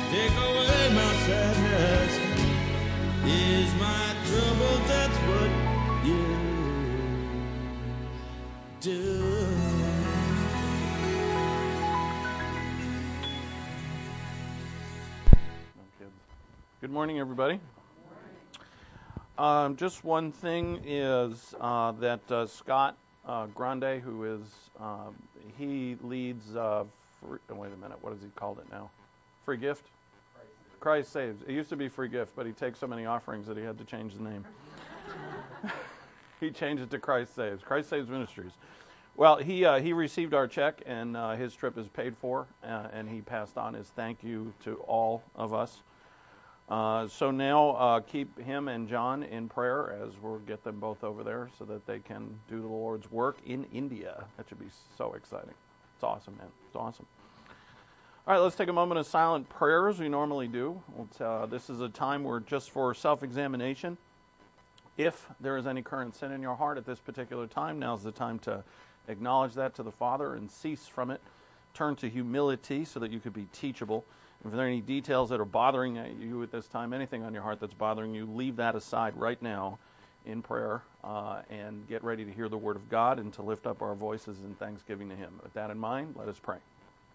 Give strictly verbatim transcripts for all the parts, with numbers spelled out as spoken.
take away my sadness, ease my trouble, that's what you do. Good morning, everybody. Um, just one thing is uh, that uh, Scott uh, Grande, who is, um, he leads, uh, free, oh, wait a minute, what has he called it now? Free Gift? Christ, Christ Saves. It used to be Free Gift, but he takes so many offerings that he had to change the name. He changed it to Christ Saves, Christ Saves Ministries. Well, he uh, he received our check, and uh, his trip is paid for, uh, and he passed on his thank you to all of us. Uh, so now uh, keep him and John in prayer as we'll get them both over there so that they can do the Lord's work in India. That should be so exciting. It's awesome, man. It's awesome. All right, let's take a moment of silent prayer as we normally do. Uh, this is a time where just for self-examination. If there is any current sin in your heart at this particular time, now's the time to acknowledge that to the Father and cease from it. Turn to humility so that you could be teachable. If there are any details that are bothering you at this time, anything on your heart that's bothering you, leave that aside right now in prayer uh, and get ready to hear the Word of God and to lift up our voices in thanksgiving to Him. With that in mind, let us pray.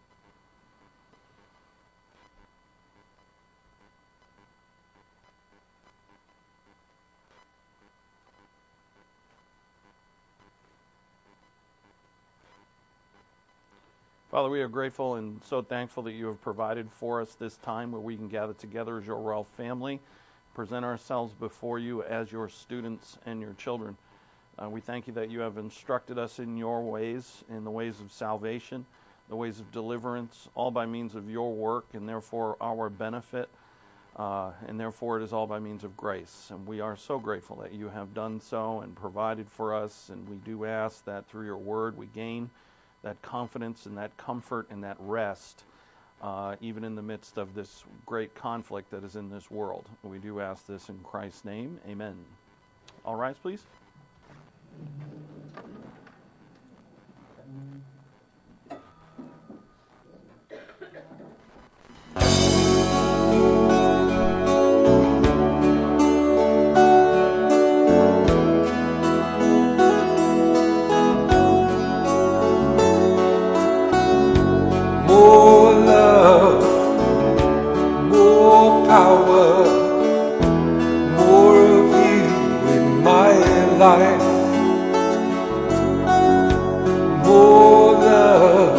Father, we are grateful and so thankful that you have provided for us this time where we can gather together as your royal family, present ourselves before you as your students and your children. Uh, we thank you that you have instructed us in your ways, in the ways of salvation, the ways of deliverance, all by means of your work and therefore our benefit, uh, and therefore it is all by means of grace. And we are so grateful that you have done so and provided for us, and we do ask that through your word we gain that confidence and that comfort and that rest, uh, even in the midst of this great conflict that is in this world. We do ask this in Christ's name. Amen. All rise, please. More love, more power, more of you in my life. More love,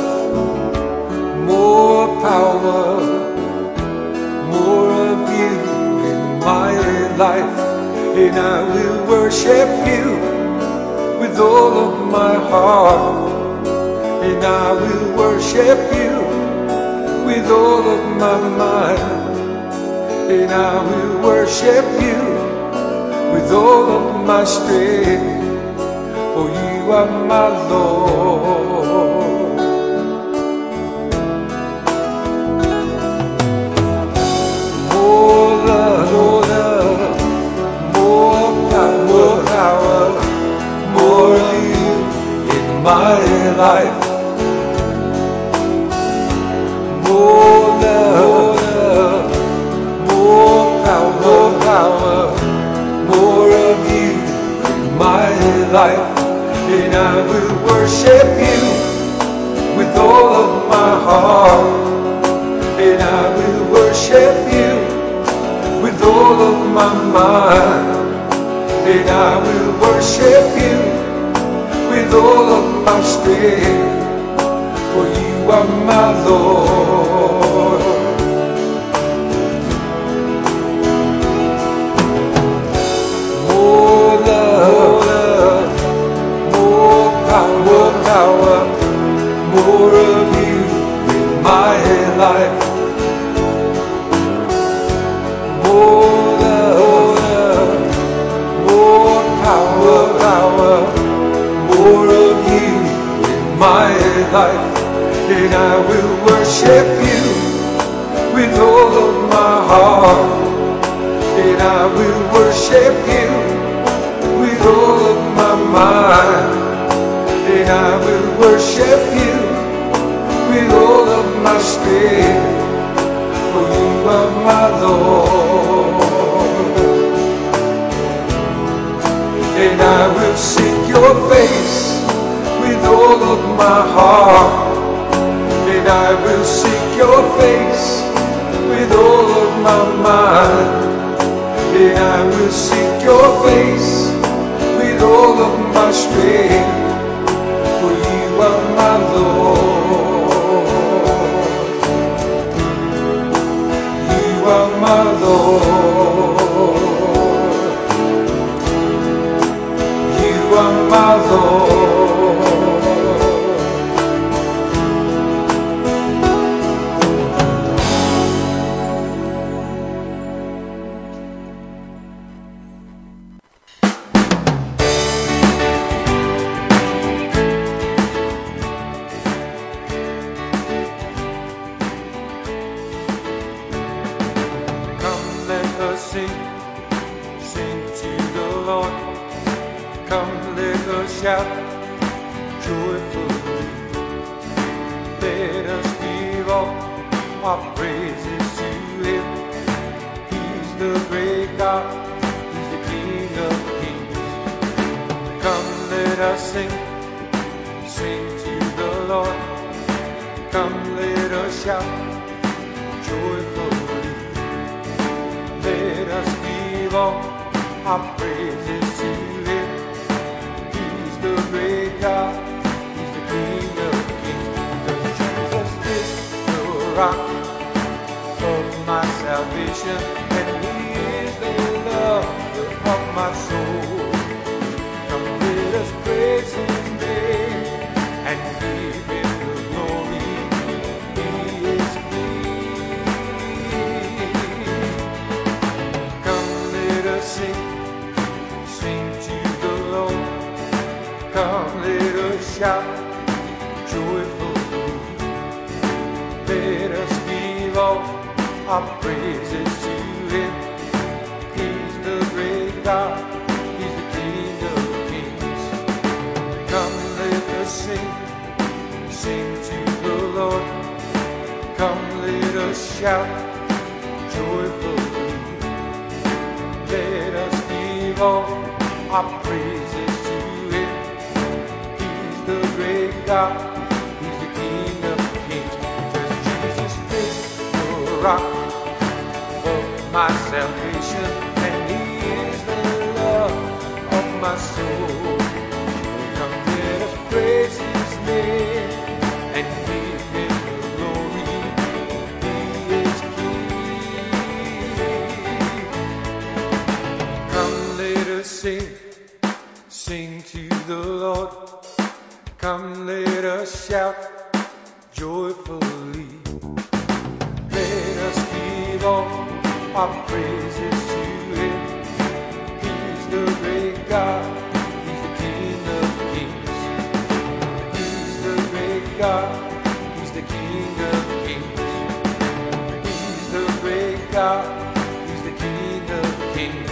more power, more of you in my life. And I will worship you with all of my heart. And I will worship you with all of my mind. And I will worship you with all of my strength. For you are my Lord. More love, more love, more power, more power, more of you in my life. More love, more power, more power, more of you in my life. And I will worship you with all of my heart. And I will worship you with all of my mind. And I will worship you with all of my strength. For you are my Lord. More love, more power, more power, more of you in my life. More love, more power, power, more of you in my life. And I will worship you with all of my heart. And I will worship you with all of my mind. And I will worship you with all of my strength. For you my Lord, and I will seek your face with all of my heart, and I will seek your face with all of my mind, and I will seek your face with all of my strength, for you are my Lord, you are my Lord, you are my Lord. Shout joyfully, let us give all our praises to Him. He's the great God, He's the King of Kings. Come, let us sing, sing to the Lord. Come, let us shout joyfully, let us give all our praises to Him. The great God, He's the King of Kings. Because Jesus is the rock of my salvation, and He is the lover of my soul. Come, let us praise His name and give Him the glory. He is King. Come, let us sing, sing to the Lord. Come, let us shout joyfully, let us give all our praises to Him. He's the great God, He's the King of Kings. Come, let us sing, sing to the Lord. Come, let us shout joyfully, let us give all our praises to Him. The great God, He's the King of Kings. Because Jesus is the rock of my salvation, and He is the love of my soul. Come, let us praise His name and give Him the glory. He is King. Come, let us sing, sing to the Lord. Come, let us shout joyfully, let us give all our praises to Him. He's the great God, He's the King of Kings. He's the great God, He's the King of Kings. He's the great God, He's the King of Kings.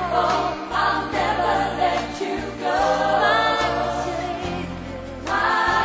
Why?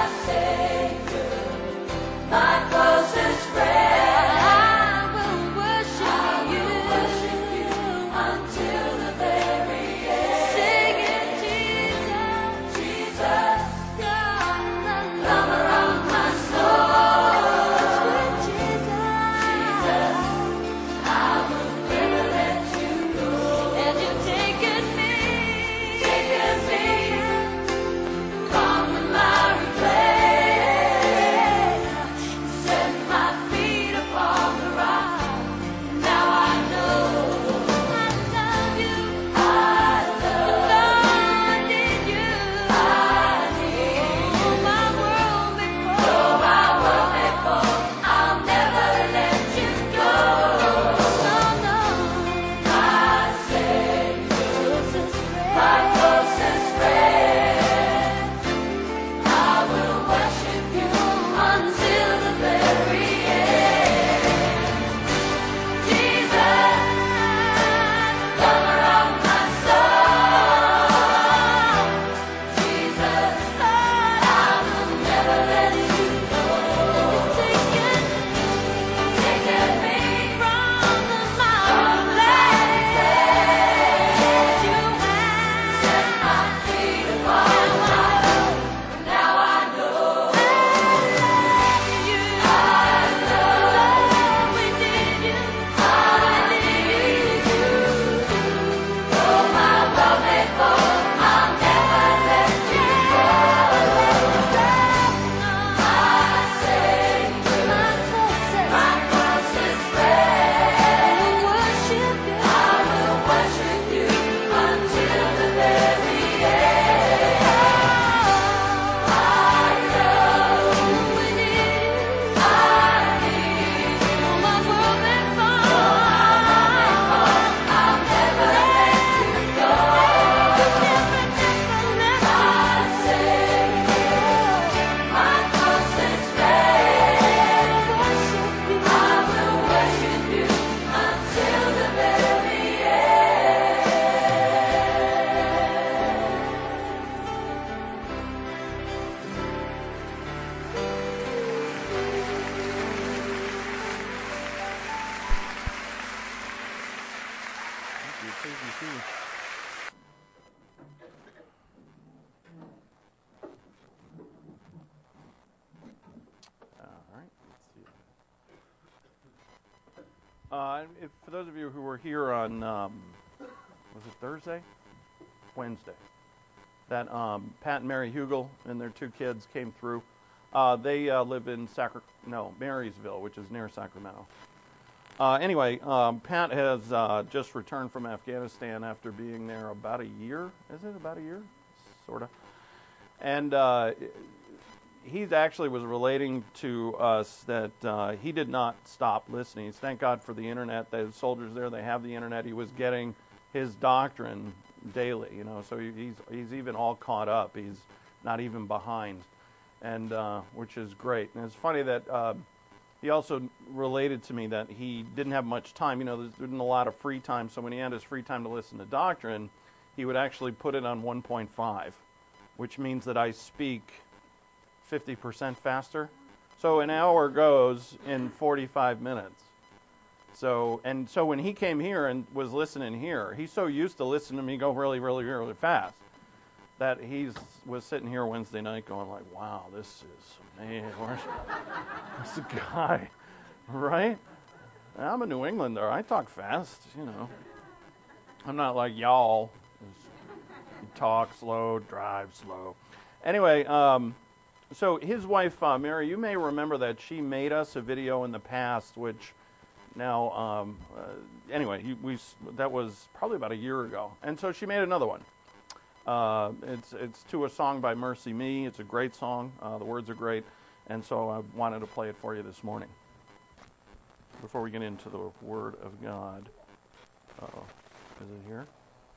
Uh, if, for those of you who were here on, um, was it Thursday? Wednesday. That um, Pat and Mary Hugel and their two kids came through. Uh, they uh, live in Sacra- no, Marysville, which is near Sacramento. Uh, anyway, um, Pat has uh, just returned from Afghanistan after being there about a year. Is it about a year? Sort of. And uh, he actually was relating to us that uh, he did not stop listening. Thank God for the internet. The soldiers there, they have the internet. He was getting his doctrine daily, you know, so he's he's even all caught up. He's not even behind, and uh, which is great. And it's funny that uh, he also related to me that he didn't have much time. You know, there's been a lot of free time, so when he had his free time to listen to doctrine, he would actually put it on one point five, which means that I speak fifty percent faster. So an hour goes in forty-five minutes. So, and so when he came here and was listening here, he's so used to listening to me go really, really, really fast that he was sitting here Wednesday night going like, wow, this is, man, where's this guy, right? I'm a New Englander. I talk fast, you know. I'm not like y'all. You talk slow, drive slow. Anyway, um, so his wife, uh, Mary, you may remember that she made us a video in the past, which now, um, uh, anyway, he, we that was probably about a year ago. And so she made another one. Uh, it's it's to a song by Mercy Me. It's a great song. Uh, the words are great. And so I wanted to play it for you this morning. Before we get into the Word of God. Uh-oh. Is it here?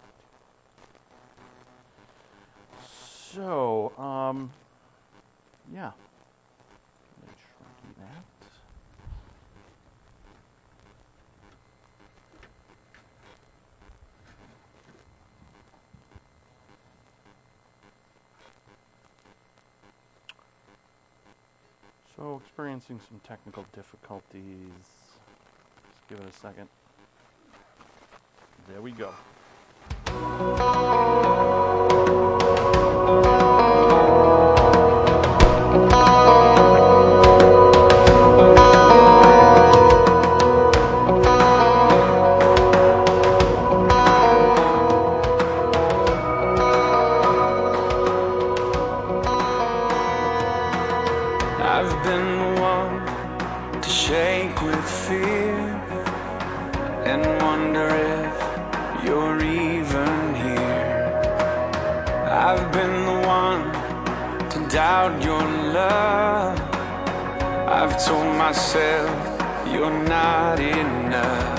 So, um, yeah. Let me try to do that. So, experiencing some technical difficulties. Just give it a second. There we go. I've been the one to shake with fear and wonder if you're even here. I've been the one to doubt your love. I've told myself you're not enough.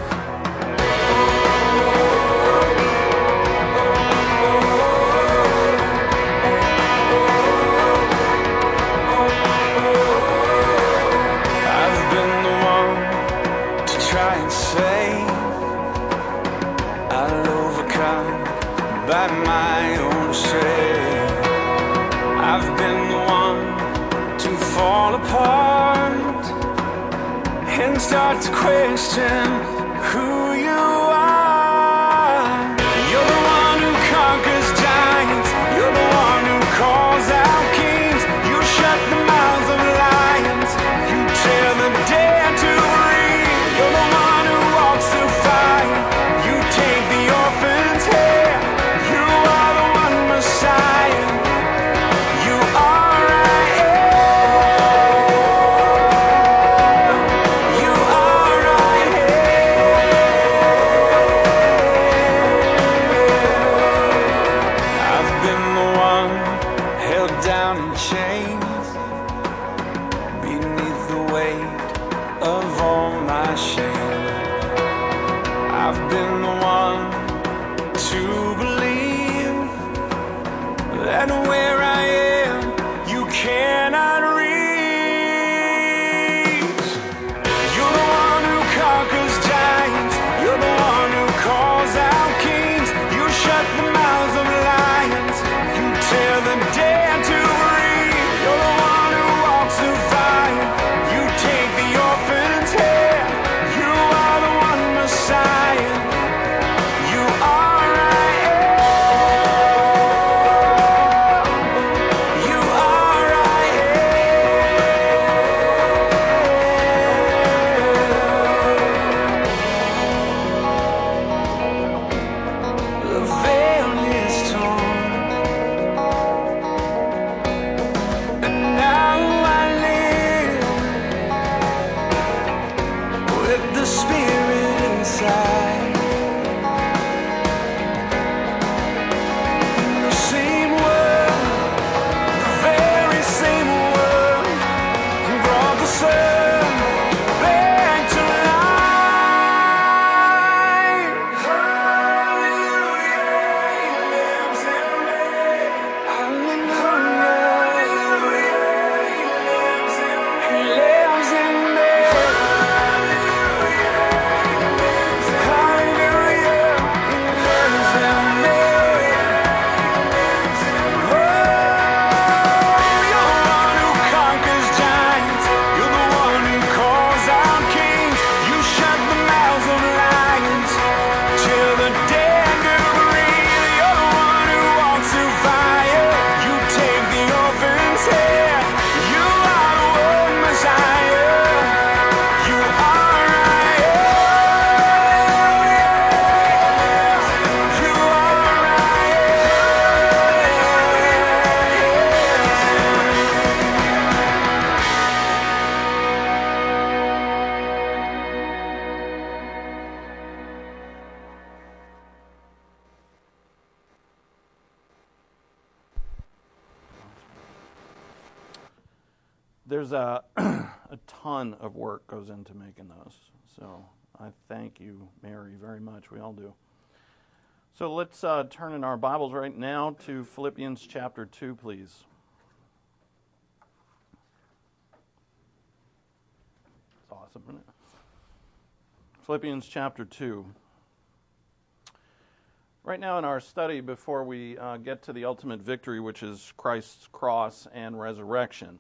By my own strength, I've been the one to fall apart and start to question who you are. You're the one who conquers giants. You're the one who calls out kings. You shut the mouths of lions. You tell the dead to breathe. You're the one who walks through fire. You take the orphan's head. You're there's a, a ton of work goes into making those. So I thank you, Mary, very much. We all do. So let's uh, turn in our Bibles right now to Philippians chapter two, please. It's awesome, isn't it? Philippians chapter two. Right now in our study, before we uh, get to the ultimate victory, which is Christ's cross and resurrection,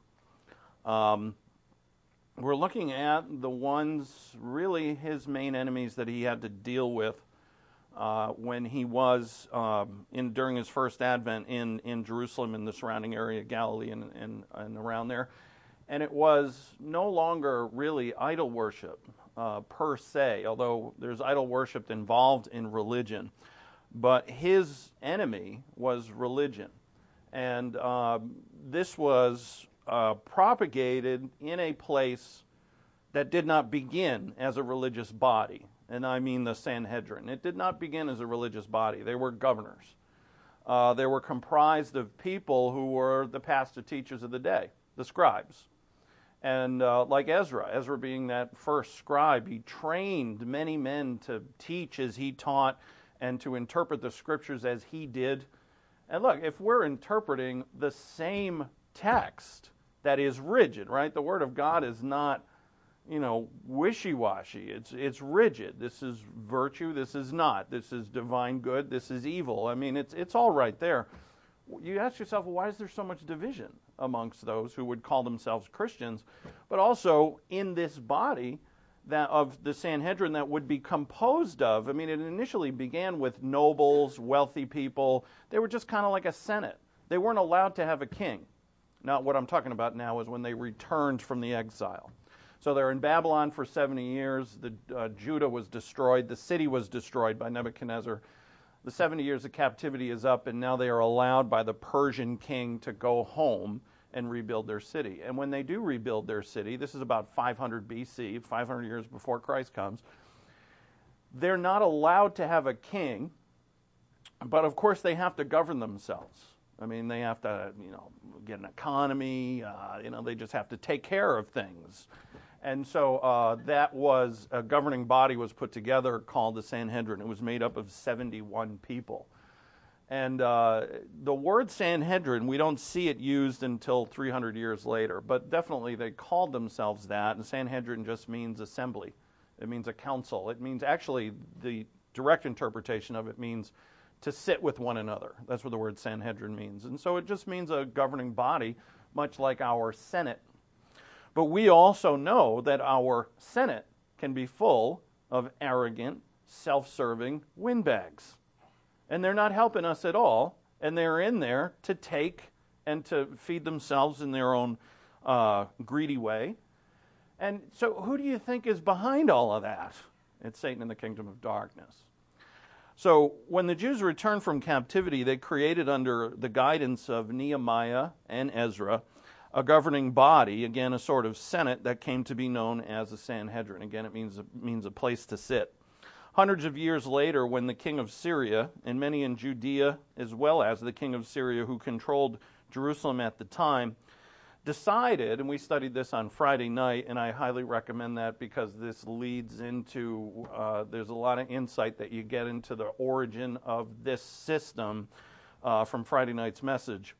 um, we're looking at the ones, really his main enemies that he had to deal with Uh, when he was um, in during his first advent in, in Jerusalem and the surrounding area, Galilee and, and, and around there. And it was no longer really idol worship uh, per se, although there's idol worship involved in religion. But his enemy was religion. And uh, this was uh, propagated in a place that did not begin as a religious body. And I mean the Sanhedrin. It did not begin as a religious body. They were governors. Uh, they were comprised of people who were the pastor teachers of the day, the scribes. And uh, like Ezra, Ezra being that first scribe, he trained many men to teach as he taught and to interpret the scriptures as he did. And look, if we're interpreting the same text that is rigid, right? The Word of God is not, you know, wishy-washy. It's it's rigid. This is virtue. This is not. This is divine good. This is evil. I mean, it's it's all right there. You ask yourself, well, why is there so much division amongst those who would call themselves Christians, but also in this body that of the Sanhedrin that would be composed of? I mean, it initially began with nobles, wealthy people. They were just kind of like a senate. They weren't allowed to have a king. Now, what I'm talking about now is when they returned from the exile. So they're in Babylon for seventy years. The, uh, Judah was destroyed. The city was destroyed by Nebuchadnezzar. The seventy years of captivity is up, and now they are allowed by the Persian king to go home and rebuild their city. And when they do rebuild their city, this is about five hundred B C, five hundred years before Christ comes, they're not allowed to have a king, but of course they have to govern themselves. I mean, they have to, you know, get an economy. Uh, you know, they just have to take care of things. And so uh, that was, a governing body was put together called the Sanhedrin. It was made up of seventy-one people. And uh, the word Sanhedrin, we don't see it used until three hundred years later, but definitely they called themselves that. And Sanhedrin just means assembly. It means a council. It means, actually, the direct interpretation of it means to sit with one another. That's what the word Sanhedrin means. And so it just means a governing body, much like our Senate. But we also know that our Senate can be full of arrogant, self-serving windbags. And they're not helping us at all, and they're in there to take and to feed themselves in their own uh, greedy way. And so who do you think is behind all of that? It's Satan in the kingdom of darkness. So when the Jews returned from captivity, they created under the guidance of Nehemiah and Ezra a governing body, again, a sort of senate that came to be known as a Sanhedrin. Again, it means, it means a place to sit. Hundreds of years later, when the king of Syria, and many in Judea as well as the king of Syria who controlled Jerusalem at the time, decided, and we studied this on Friday night, and I highly recommend that because this leads into, uh, there's a lot of insight that you get into the origin of this system uh, from Friday night's message.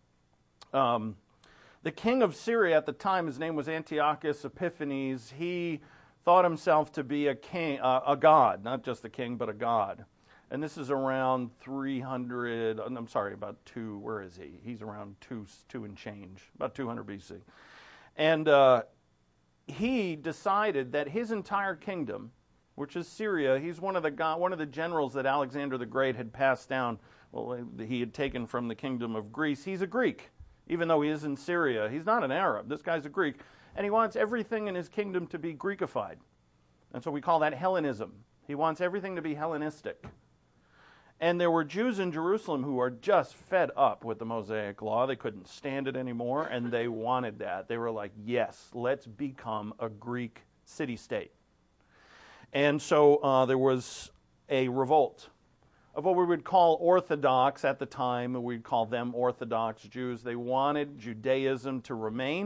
Um, the king of Syria at the time, his name was Antiochus Epiphanes. He thought himself to be a king, uh, a god, not just a king, but a god. And this is around three hundred, I'm sorry, about two, where is he? He's around two, two and change, about two hundred B C. And uh, he decided that his entire kingdom, which is Syria, he's one of the go- one of the generals that Alexander the Great had passed down, well, he had taken from the kingdom of Greece. He's a Greek, even though he is in Syria. He's not an Arab. This guy's a Greek. And he wants everything in his kingdom to be Greekified. And so we call that Hellenism. He wants everything to be Hellenistic. And there were Jews in Jerusalem who were just fed up with the Mosaic Law. They couldn't stand it anymore, and they wanted that. They were like, yes, let's become a Greek city-state. And so uh, there was a revolt of what we would call Orthodox at the time. We'd call them Orthodox Jews. They wanted Judaism to remain,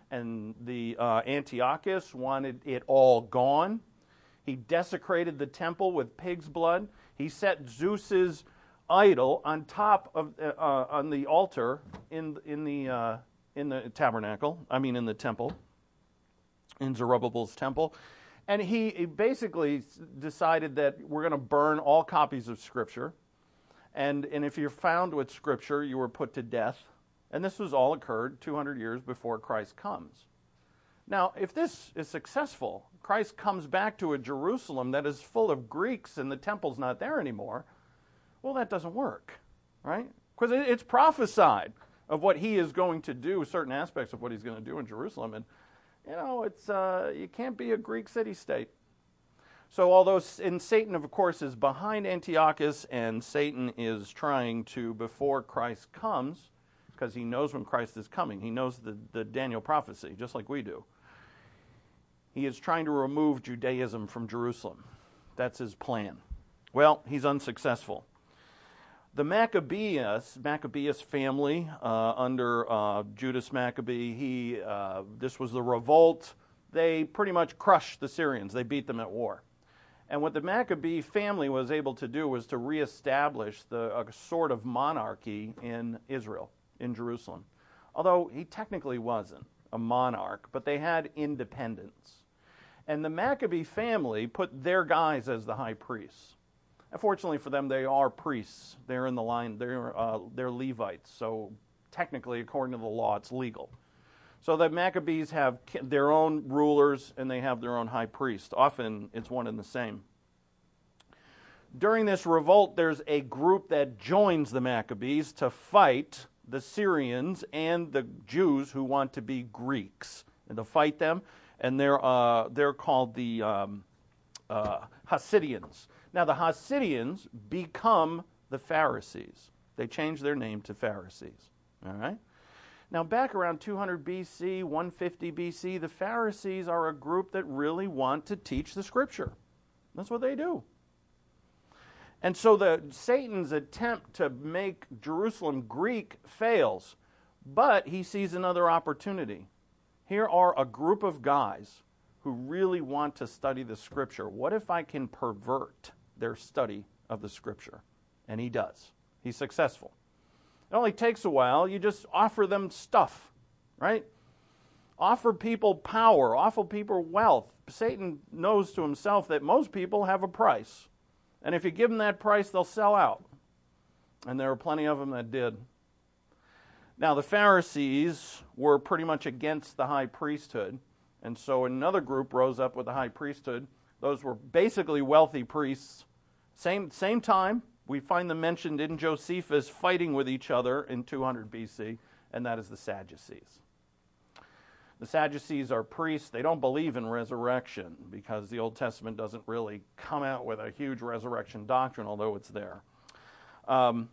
and the uh, Antiochus wanted it all gone. He desecrated the temple with pig's blood. He set Zeus's idol on top of uh, uh, on the altar in in the uh, in the tabernacle. I mean, in the temple, in Zerubbabel's temple. And he, he basically decided that we're going to burn all copies of Scripture. And, and if you're found with Scripture, you were put to death. And this was all occurred two hundred years before Christ comes. Now, if this is successful, Christ comes back to a Jerusalem that is full of Greeks and the temple's not there anymore, well, that doesn't work, right? Because it, it's prophesied of what he is going to do, certain aspects of what he's going to do in Jerusalem. And You know, it's uh, you can't be a Greek city-state. So although and Satan, of course, is behind Antiochus, and Satan is trying to, before Christ comes, because he knows when Christ is coming, he knows the, the Daniel prophecy, just like we do. He is trying to remove Judaism from Jerusalem. That's his plan. Well, he's unsuccessful. The Maccabeus, Maccabeus family uh, under uh, Judas Maccabee, he uh, this was the revolt. They pretty much crushed the Syrians. They beat them at war. And what the Maccabee family was able to do was to reestablish the a sort of monarchy in Israel, in Jerusalem. Although he technically wasn't a monarch, but they had independence. And the Maccabee family put their guys as the high priests. Unfortunately for them, they are priests. They're in the line. They're uh, they're Levites. So technically, according to the law, it's legal. So the Maccabees have their own rulers and they have their own high priest. Often, it's one and the same. During this revolt, there's a group that joins the Maccabees to fight the Syrians and the Jews who want to be Greeks, and to fight them. And they're uh, they're called the um, uh, Hasidians. Now, the Hasidians become the Pharisees. They change their name to Pharisees. All right? Now, back around two hundred B C, one fifty B C, the Pharisees are a group that really want to teach the Scripture. That's what they do. And so the Satan's attempt to make Jerusalem Greek fails, but he sees another opportunity. Here are a group of guys who really want to study the Scripture. What if I can pervert their study of the Scripture? And he does. He's successful. It only takes a while. You just offer them stuff, right? Offer people power. Offer people wealth. Satan knows to himself that most people have a price. And if you give them that price, they'll sell out. And there are plenty of them that did. Now, the Pharisees were pretty much against the high priesthood. And so another group rose up with the high priesthood. Those were basically wealthy priests. Same, same time, we find them mentioned in Josephus fighting with each other in two hundred B C, and that is the Sadducees. The Sadducees are priests. They don't believe in resurrection because the Old Testament doesn't really come out with a huge resurrection doctrine, although it's there. Um,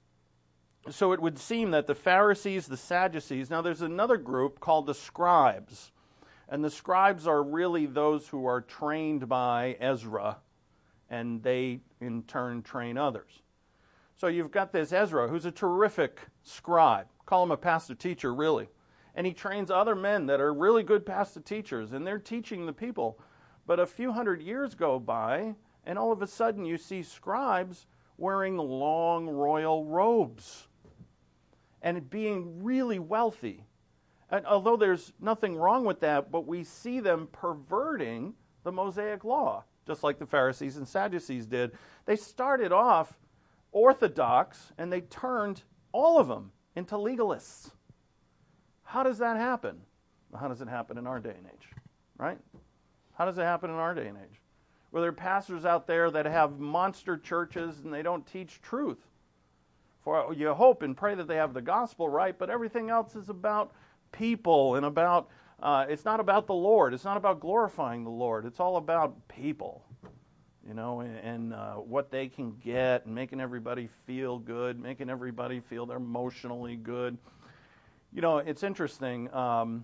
so it would seem that the Pharisees, the Sadducees, now there's another group called the scribes. And the scribes are really those who are trained by Ezra, and they in turn train others. So you've got this Ezra, who's a terrific scribe. Call him a pastor teacher, really. And he trains other men that are really good pastor teachers, and they're teaching the people. But a few hundred years go by, and all of a sudden you see scribes wearing long royal robes and being really wealthy. And although there's nothing wrong with that, but we see them perverting the Mosaic law, just like the Pharisees and Sadducees did. They started off orthodox, and they turned all of them into legalists. How does that happen? Well, how does it happen in our day and age, right? How does it happen in our day and age? Well, there are pastors out there that have monster churches, and they don't teach truth. For you hope and pray that they have the gospel right, but everything else is about people and about, uh, it's not about the Lord. It's not about glorifying the Lord. It's all about people, you know, and, and uh, what they can get, and making everybody feel good, making everybody feel they're emotionally good. You know, it's interesting. Um,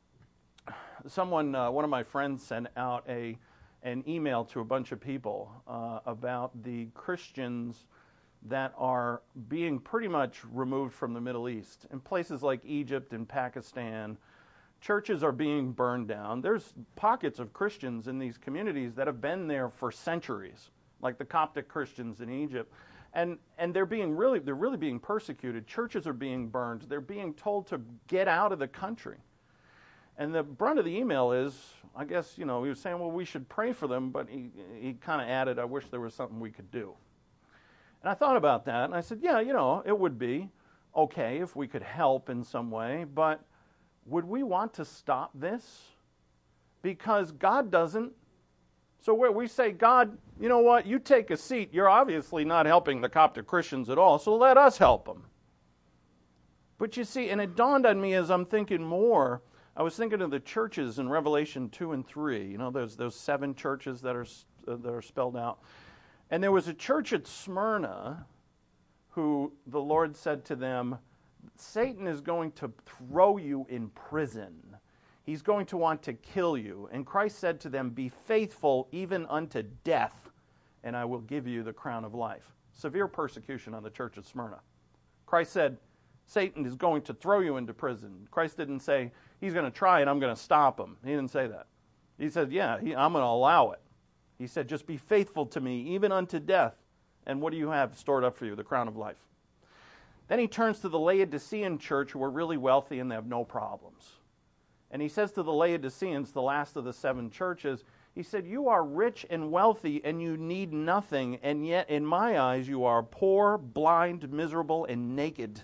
someone, uh, one of my friends sent out a an email to a bunch of people uh, about the Christians that are being pretty much removed from the Middle East in places like Egypt and Pakistan, churches are being burned down. There's pockets of Christians in these communities that have been there for centuries, like the Coptic Christians in Egypt. And and they're being really they're really being persecuted. Churches are being burned. They're being told to get out of the country. And the brunt of the email is, I guess, you know, he was saying, well, we should pray for them, but he he kind of added, I wish there was something we could do. And I thought about that, and I said, yeah, you know, it would be okay if we could help in some way, but would we want to stop this? Because God doesn't. So where we say, God, you know what, you take a seat. You're obviously not helping the Coptic Christians at all, so let us help them. But you see, and it dawned on me as I'm thinking more, I was thinking of the churches in Revelation two and three. You know, there's those seven churches that are uh, that are spelled out. And there was a church at Smyrna who the Lord said to them, Satan is going to throw you in prison. He's going to want to kill you. And Christ said to them, be faithful even unto death, and I will give you the crown of life. Severe persecution on the church of Smyrna. Christ said, Satan is going to throw you into prison. Christ didn't say, he's going to try and I'm going to stop him. He didn't say that. He said, yeah, he, I'm going to allow it. He said, just be faithful to me, even unto death. And what do you have stored up for you? The crown of life. Then he turns to the Laodicean church, who are really wealthy and they have no problems. And he says to the Laodiceans, the last of the seven churches, he said, you are rich and wealthy and you need nothing, and yet in my eyes you are poor, blind, miserable, and naked.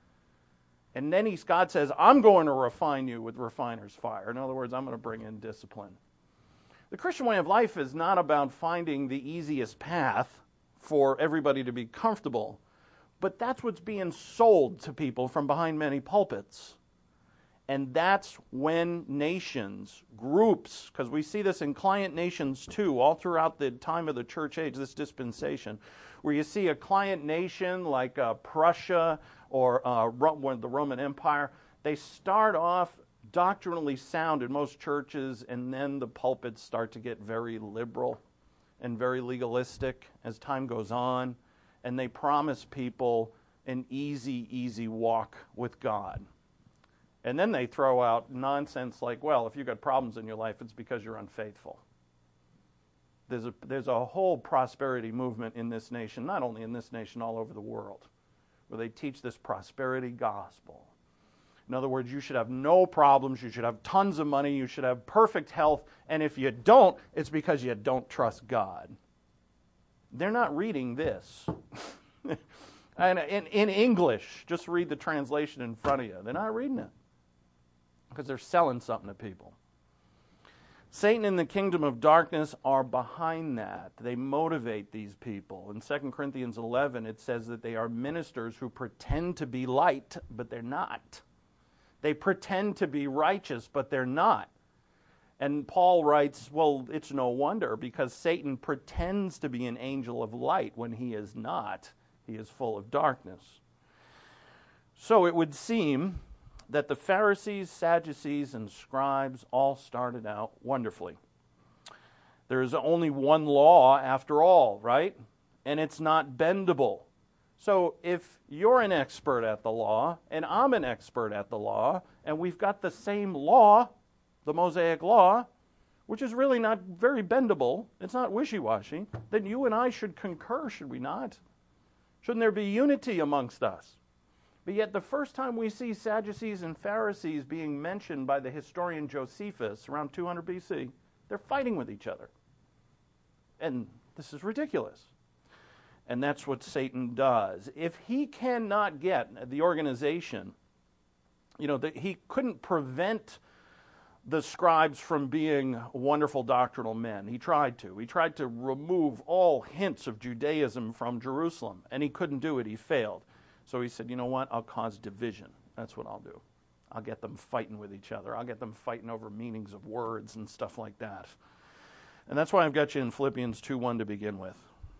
And then he's, God says, I'm going to refine you with refiner's fire. In other words, I'm going to bring in discipline. The Christian way of life is not about finding the easiest path for everybody to be comfortable, but that's what's being sold to people from behind many pulpits. And that's when nations, groups, because we see this in client nations too, all throughout the time of the church age, this dispensation, where you see a client nation like uh, Prussia or uh, Ro- the Roman Empire, they start off doctrinally sound in most churches, and then the pulpits start to get very liberal and very legalistic as time goes on, and they promise people an easy, easy walk with God. And then they throw out nonsense like, well, if you've got problems in your life, it's because you're unfaithful. There's a, there's a whole prosperity movement in this nation, not only in this nation, all over the world, where they teach this prosperity gospel. In other words, you should have no problems, you should have tons of money, you should have perfect health, and if you don't, it's because you don't trust God. They're not reading this. And in, in English, just read the translation in front of you. They're not reading it because they're selling something to people. Satan and the kingdom of darkness are behind that. They motivate these people. In Second Corinthians eleven, it says that they are ministers who pretend to be light, but they're not. They pretend to be righteous, but they're not. And Paul writes, well, it's no wonder, because Satan pretends to be an angel of light when he is not. He is full of darkness. So it would seem that the Pharisees, Sadducees, and scribes all started out wonderfully. There is only one law after all, right? And it's not bendable. So if you're an expert at the law, and I'm an expert at the law, and we've got the same law, the Mosaic law, which is really not very bendable, it's not wishy-washy, then you and I should concur, should we not? Shouldn't there be unity amongst us? But yet the first time we see Sadducees and Pharisees being mentioned by the historian Josephus around two hundred B C, they're fighting with each other. And this is ridiculous. And that's what Satan does. If he cannot get the organization, you know, the, he couldn't prevent the scribes from being wonderful doctrinal men. He tried to. He tried to remove all hints of Judaism from Jerusalem, and he couldn't do it. He failed. So he said, you know what? I'll cause division. That's what I'll do. I'll get them fighting with each other. I'll get them fighting over meanings of words and stuff like that. And that's why I've got you in Philippians two one to begin with.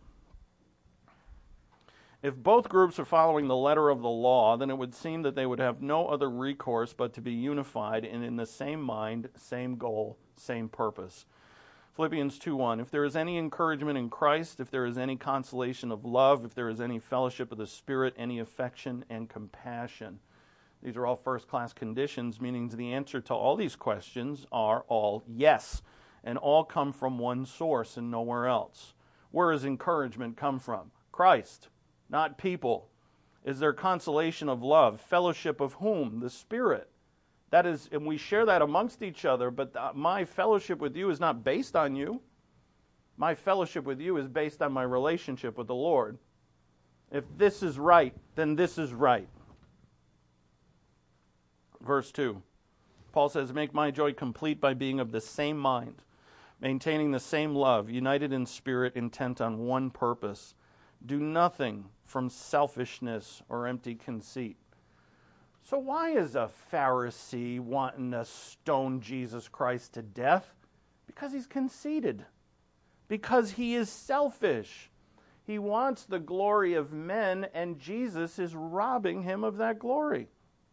If both groups are following the letter of the law, then it would seem that they would have no other recourse but to be unified and in the same mind, same goal, same purpose. Philippians two one, if there is any encouragement in Christ, if there is any consolation of love, if there is any fellowship of the Spirit, any affection and compassion. These are all first-class conditions, meaning the answer to all these questions are all yes, and all come from one source and nowhere else. Where does encouragement come from? Christ, not people. Is there consolation of love? Fellowship of whom? The Spirit. That is, and we share that amongst each other, but my fellowship with you is not based on you. My fellowship with you is based on my relationship with the Lord. If this is right, then this is right. Verse two, Paul says, make my joy complete by being of the same mind, maintaining the same love, united in spirit, intent on one purpose. Do nothing from selfishness or empty conceit. So why is a Pharisee wanting to stone Jesus Christ to death? Because he's conceited. Because he is selfish. He wants the glory of men, and Jesus is robbing him of that glory.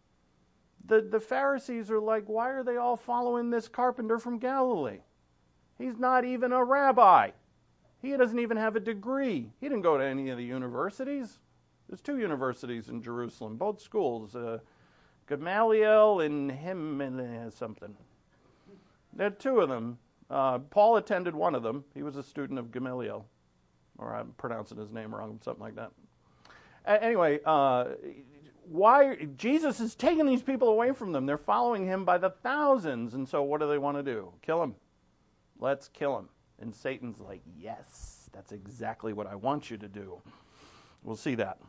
The, the Pharisees are like, why are they all following this carpenter from Galilee? He's not even a rabbi. He doesn't even have a degree. He didn't go to any of the universities. There's two universities in Jerusalem, both schools. Uh, Gamaliel and him and something. There are two of them. Uh, Paul attended one of them. He was a student of Gamaliel. Or I'm pronouncing his name wrong, something like that. A- anyway, uh, why Jesus is taking these people away from them. They're following him by the thousands. And so what do they want to do? Kill him. Let's kill him. And Satan's like, yes, that's exactly what I want you to do. We'll see that.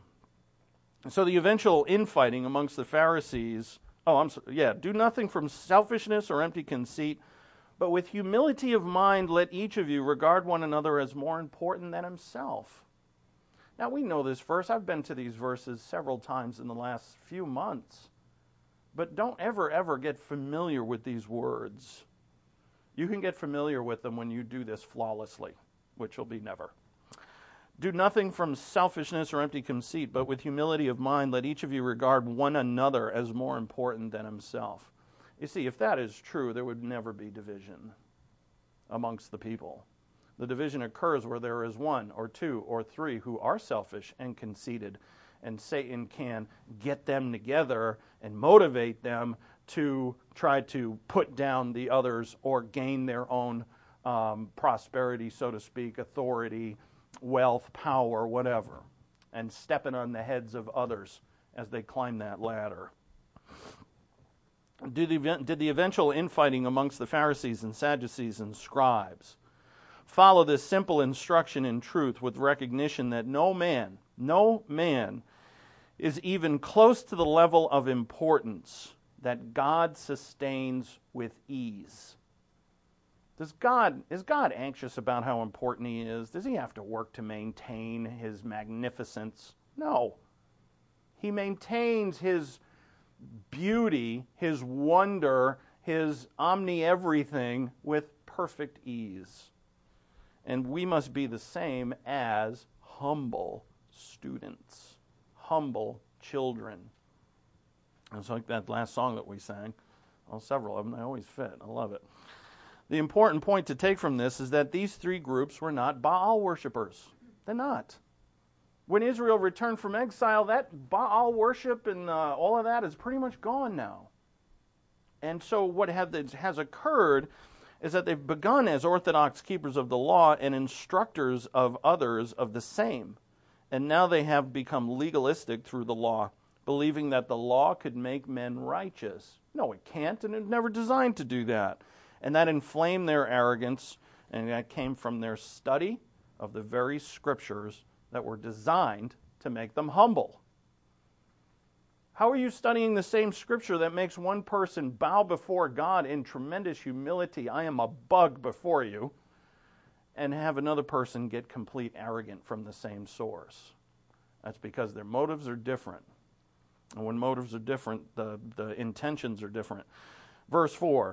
So the eventual infighting amongst the Pharisees, oh, I'm sorry, yeah, do nothing from selfishness or empty conceit, but with humility of mind let each of you regard one another as more important than himself. Now we know this verse. I've been to these verses several times in the last few months. But don't ever, ever get familiar with these words. You can get familiar with them when you do this flawlessly, which will be never. Do nothing from selfishness or empty conceit, but with humility of mind let each of you regard one another as more important than himself. You see, if that is true, there would never be division amongst the people. The division occurs where there is one or two or three who are selfish and conceited, and Satan can get them together and motivate them to try to put down the others or gain their own um, prosperity, so to speak, authority, wealth, power, whatever, and stepping on the heads of others as they climb that ladder. Did the, did the eventual infighting amongst the Pharisees and Sadducees and scribes follow this simple instruction in truth with recognition that no man, no man is even close to the level of importance that God sustains with ease? Does God, is God anxious about how important he is? Does he have to work to maintain his magnificence? No. He maintains his beauty, his wonder, his omni-everything with perfect ease. And we must be the same as humble students, humble children. It's like that last song that we sang. Well, several of them, they always fit. I love it. The important point to take from this is that these three groups were not Baal worshipers. They're not. When Israel returned from exile, that Baal worship and uh, all of that is pretty much gone now. And so what have, has occurred is that they've begun as orthodox keepers of the law and instructors of others of the same. And now they have become legalistic through the law, believing that the law could make men righteous. No, it can't, and it's never designed to do that. And that inflamed their arrogance, and that came from their study of the very scriptures that were designed to make them humble. How are you studying the same scripture that makes one person bow before God in tremendous humility, I am a bug before you, and have another person get complete arrogant from the same source? That's because their motives are different. And when motives are different, the, the intentions are different. Verse four.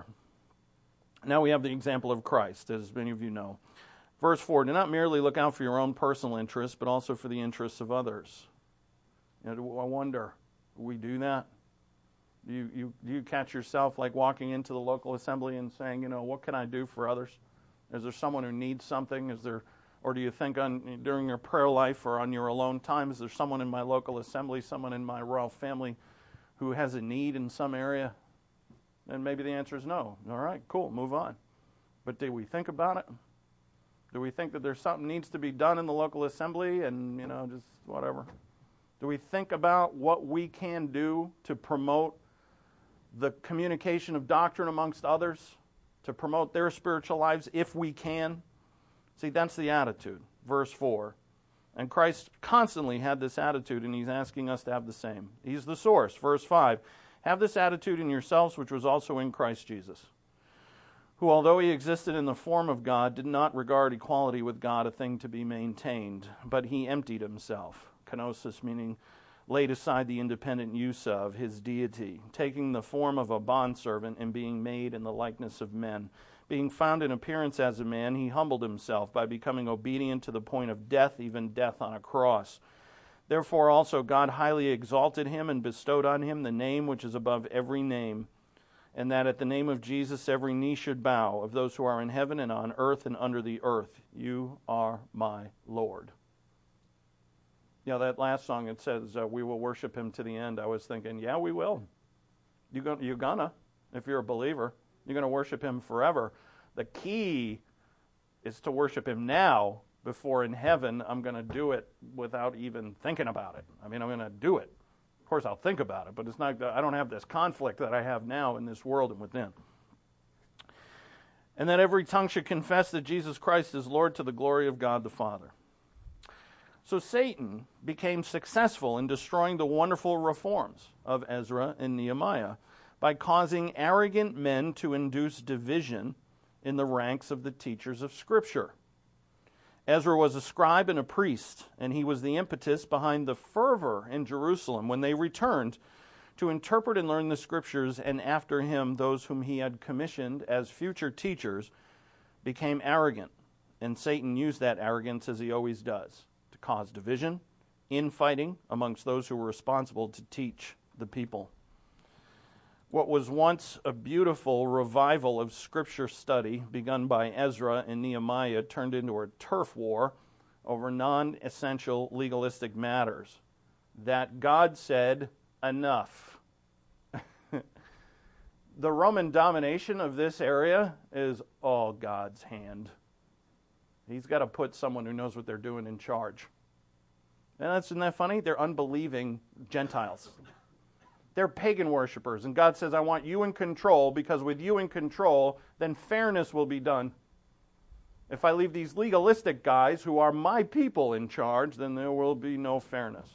Now we have the example of Christ, as many of you know. Verse four, do not merely look out for your own personal interests, but also for the interests of others. You know, I wonder, do we do that? Do you, you, do you catch yourself like walking into the local assembly and saying, you know, what can I do for others? Is there someone who needs something? Is there, or do you think on during your prayer life or on your alone time, is there someone in my local assembly, someone in my royal family who has a need in some area? And maybe the answer is no. All right, cool, move on. But do we think about it? Do we think that there's something needs to be done in the local assembly and, you know, just whatever? Do we think about what we can do to promote the communication of doctrine amongst others, to promote their spiritual lives if we can? See, that's the attitude. Verse four. And Christ constantly had this attitude, and he's asking us to have the same. He's the source. Verse five. Have this attitude in yourselves, which was also in Christ Jesus, who, although he existed in the form of God, did not regard equality with God a thing to be maintained, but he emptied himself. Kenosis, meaning laid aside the independent use of his deity, taking the form of a bondservant and being made in the likeness of men. Being found in appearance as a man, he humbled himself by becoming obedient to the point of death, even death on a cross. Therefore also God highly exalted him and bestowed on him the name which is above every name, and that at the name of Jesus every knee should bow, of those who are in heaven and on earth and under the earth. You are my Lord. You know, that last song, it says, uh, we will worship him to the end. I was thinking, yeah, we will. You go, you're gonna, if you're a believer. You're going to worship him forever. The key is to worship him now, before in heaven I'm going to do it without even thinking about it. I mean, I'm going to do it. Of course, I'll think about it, but it's not. I don't have this conflict that I have now in this world and within. And that every tongue should confess that Jesus Christ is Lord, to the glory of God the Father. So Satan became successful in destroying the wonderful reforms of Ezra and Nehemiah by causing arrogant men to induce division in the ranks of the teachers of Scripture. Ezra was a scribe and a priest, and he was the impetus behind the fervor in Jerusalem when they returned to interpret and learn the Scriptures, and after him those whom he had commissioned as future teachers became arrogant, and Satan used that arrogance, as he always does, to cause division, infighting amongst those who were responsible to teach the people. What was once a beautiful revival of Scripture study begun by Ezra and Nehemiah turned into a turf war over non-essential legalistic matters. That God said, enough. The Roman domination of this area is all God's hand. He's got to put someone who knows what they're doing in charge. And that's, isn't that funny? They're unbelieving Gentiles. They're pagan worshipers, and God says, I want you in control, because with you in control, then fairness will be done. If I leave these legalistic guys who are my people in charge, then there will be no fairness.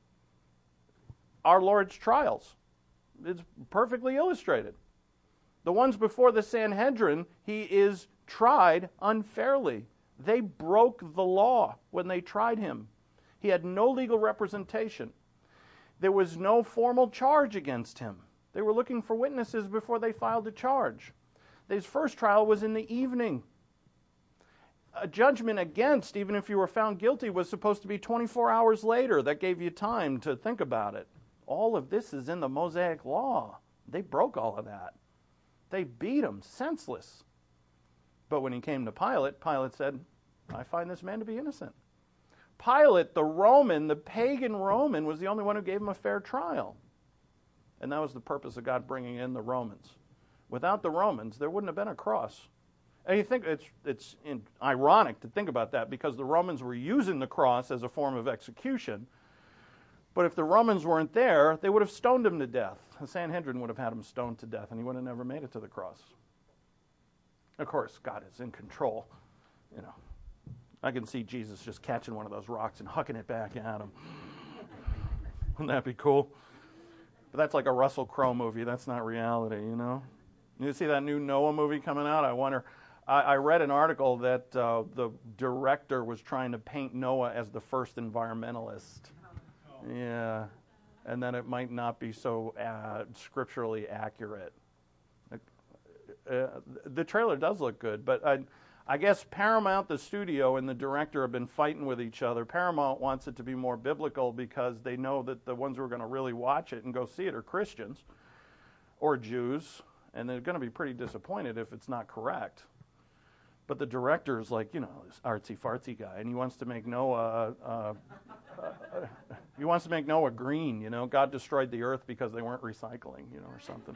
Our Lord's trials, it's perfectly illustrated. The ones before the Sanhedrin, he is tried unfairly. They broke the law when they tried him. He had no legal representation. There was no formal charge against him. They were looking for witnesses before they filed a charge. His first trial was in the evening. A judgment against, even if you were found guilty, was supposed to be twenty-four hours later. That gave you time to think about it. All of this is in the Mosaic Law. They broke all of that. They beat him senseless. But when he came to Pilate, Pilate said, I find this man to be innocent. Pilate, the Roman, the pagan Roman, was the only one who gave him a fair trial. And that was the purpose of God bringing in the Romans. Without the Romans, there wouldn't have been a cross. And you think it's it's in, ironic to think about that, because the Romans were using the cross as a form of execution. But if the Romans weren't there, they would have stoned him to death. The Sanhedrin would have had him stoned to death, and he would have never made it to the cross. Of course, God is in control, you know. I can see Jesus just catching one of those rocks and hucking it back at him. Wouldn't that be cool? But that's like a Russell Crowe movie. That's not reality, you know? You see that new Noah movie coming out? I wonder. I, I read an article that uh, the director was trying to paint Noah as the first environmentalist. Oh. Yeah. And then it might not be so uh, scripturally accurate. Uh, the trailer does look good, but I... I guess Paramount, the studio, and the director have been fighting with each other. Paramount wants it to be more biblical because they know that the ones who are going to really watch it and go see it are Christians or Jews, and they're going to be pretty disappointed if it's not correct. But the director is like, you know, this artsy-fartsy guy, and he wants to make Noah, uh, uh, uh, he wants to make Noah green, you know. God destroyed the earth because they weren't recycling, you know, or something.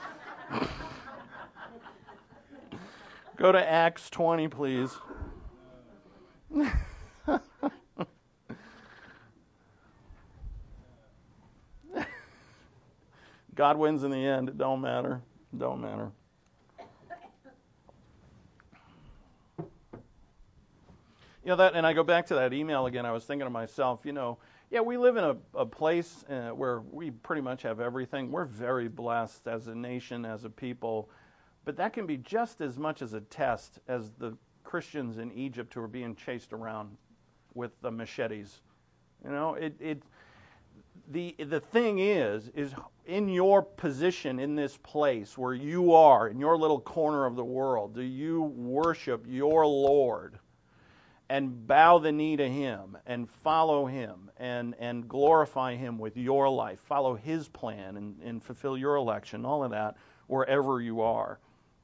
Go to Acts twenty, please. God wins in the end. It don't matter. It don't matter. You know that, and I go back to that email again. I was thinking to myself, you know, yeah, we live in a, a place uh, where we pretty much have everything. We're very blessed as a nation, as a people, but that can be just as much as a test as the Christians in Egypt who are being chased around with the machetes. You know, it it the the thing is is in your position in this place where you are in your little corner of the world, do you worship your Lord and bow the knee to Him and follow Him and, and glorify Him with your life, follow His plan and, and fulfill your election, all of that, wherever you are.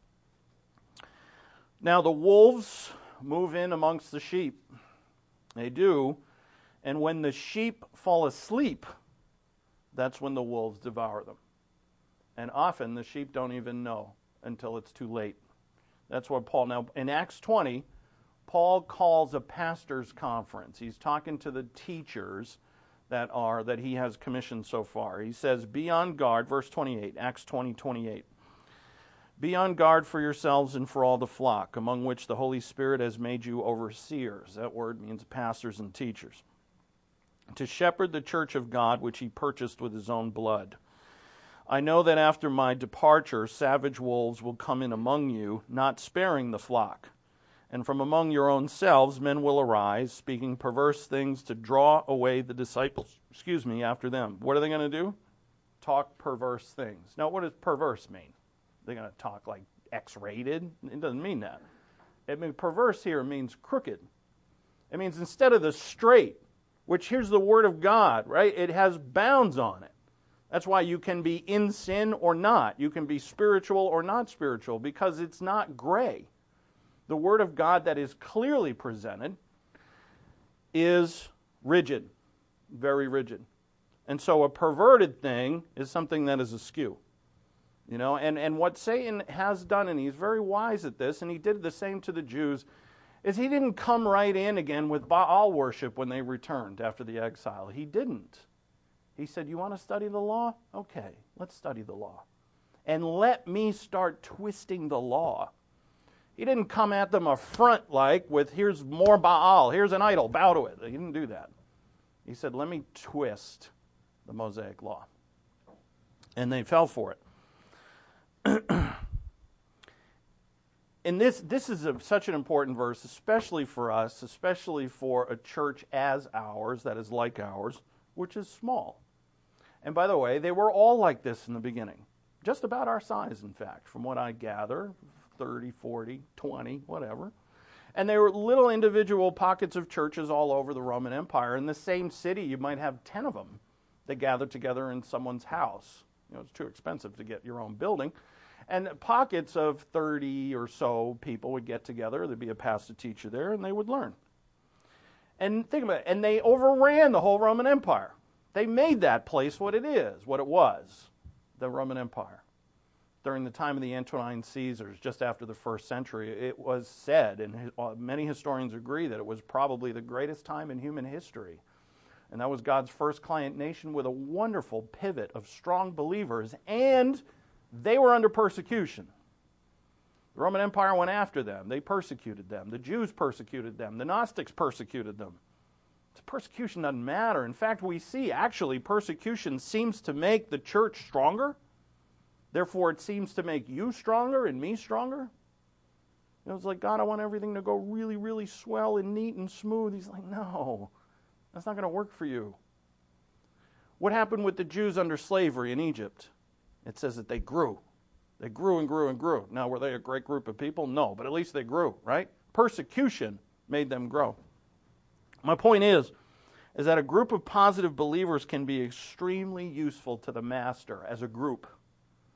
Now the wolves move in amongst the sheep. They do. And when the sheep fall asleep, that's when the wolves devour them. And often the sheep don't even know until it's too late. That's what Paul, now in Acts twenty, Paul calls a pastor's conference. He's talking to the teachers that are that he has commissioned so far. He says, be on guard, verse twenty-eight, Acts twenty, twenty-eight. Be on guard for yourselves and for all the flock, among which the Holy Spirit has made you overseers. That word means pastors and teachers. To shepherd the church of God, which he purchased with his own blood. I know that after my departure, savage wolves will come in among you, not sparing the flock. And from among your own selves men will arise, speaking perverse things to draw away the disciples, excuse me, after them. What are they going to do? Talk perverse things. Now, what does perverse mean? They're going to talk like X-rated? It doesn't mean that. It means perverse here means crooked. It means instead of the straight, which here's the Word of God, right? It has bounds on it. That's why you can be in sin or not. You can be spiritual or not spiritual because it's not gray. The Word of God that is clearly presented is rigid, very rigid. And so a perverted thing is something that is askew. You know, and, and what Satan has done, and he's very wise at this, and he did the same to the Jews, is he didn't come right in again with Baal worship when they returned after the exile. He didn't. He said, you want to study the law? Okay, let's study the law. And let me start twisting the law. He didn't come at them affront like with, here's more Baal, here's an idol, bow to it. He didn't do that. He said, let me twist the Mosaic law. And they fell for it. And this this is a, such an important verse, especially for us, especially for a church as ours, that is like ours, which is small. And by the way, they were all like this in the beginning. Just about our size, in fact, from what I gather, thirty, forty, twenty, whatever. And they were little individual pockets of churches all over the Roman Empire. In the same city, you might have ten of them that gathered together in someone's house. You know, it's too expensive to get your own building. And pockets of thirty or so people would get together. There'd be a pastor teacher there, and they would learn. And think about it. And they overran the whole Roman Empire. They made that place what it is, what it was, the Roman Empire. During the time of the Antonine Caesars, just after the first century, it was said, and many historians agree, that it was probably the greatest time in human history. And that was God's first client nation with a wonderful pivot of strong believers, and they were under persecution. The Roman Empire went after them. They persecuted them. The Jews persecuted them. The Gnostics persecuted them. Persecution doesn't matter. In fact, we see actually persecution seems to make the church stronger. Therefore, it seems to make you stronger and me stronger. You know, it's like, God, I want everything to go really, really swell and neat and smooth. He's like, no, that's not going to work for you. What happened with the Jews under slavery in Egypt? It says that they grew. They grew and grew and grew. Now, were they a great group of people? No, but at least they grew, right? Persecution made them grow. My point is, is that a group of positive believers can be extremely useful to the master as a group.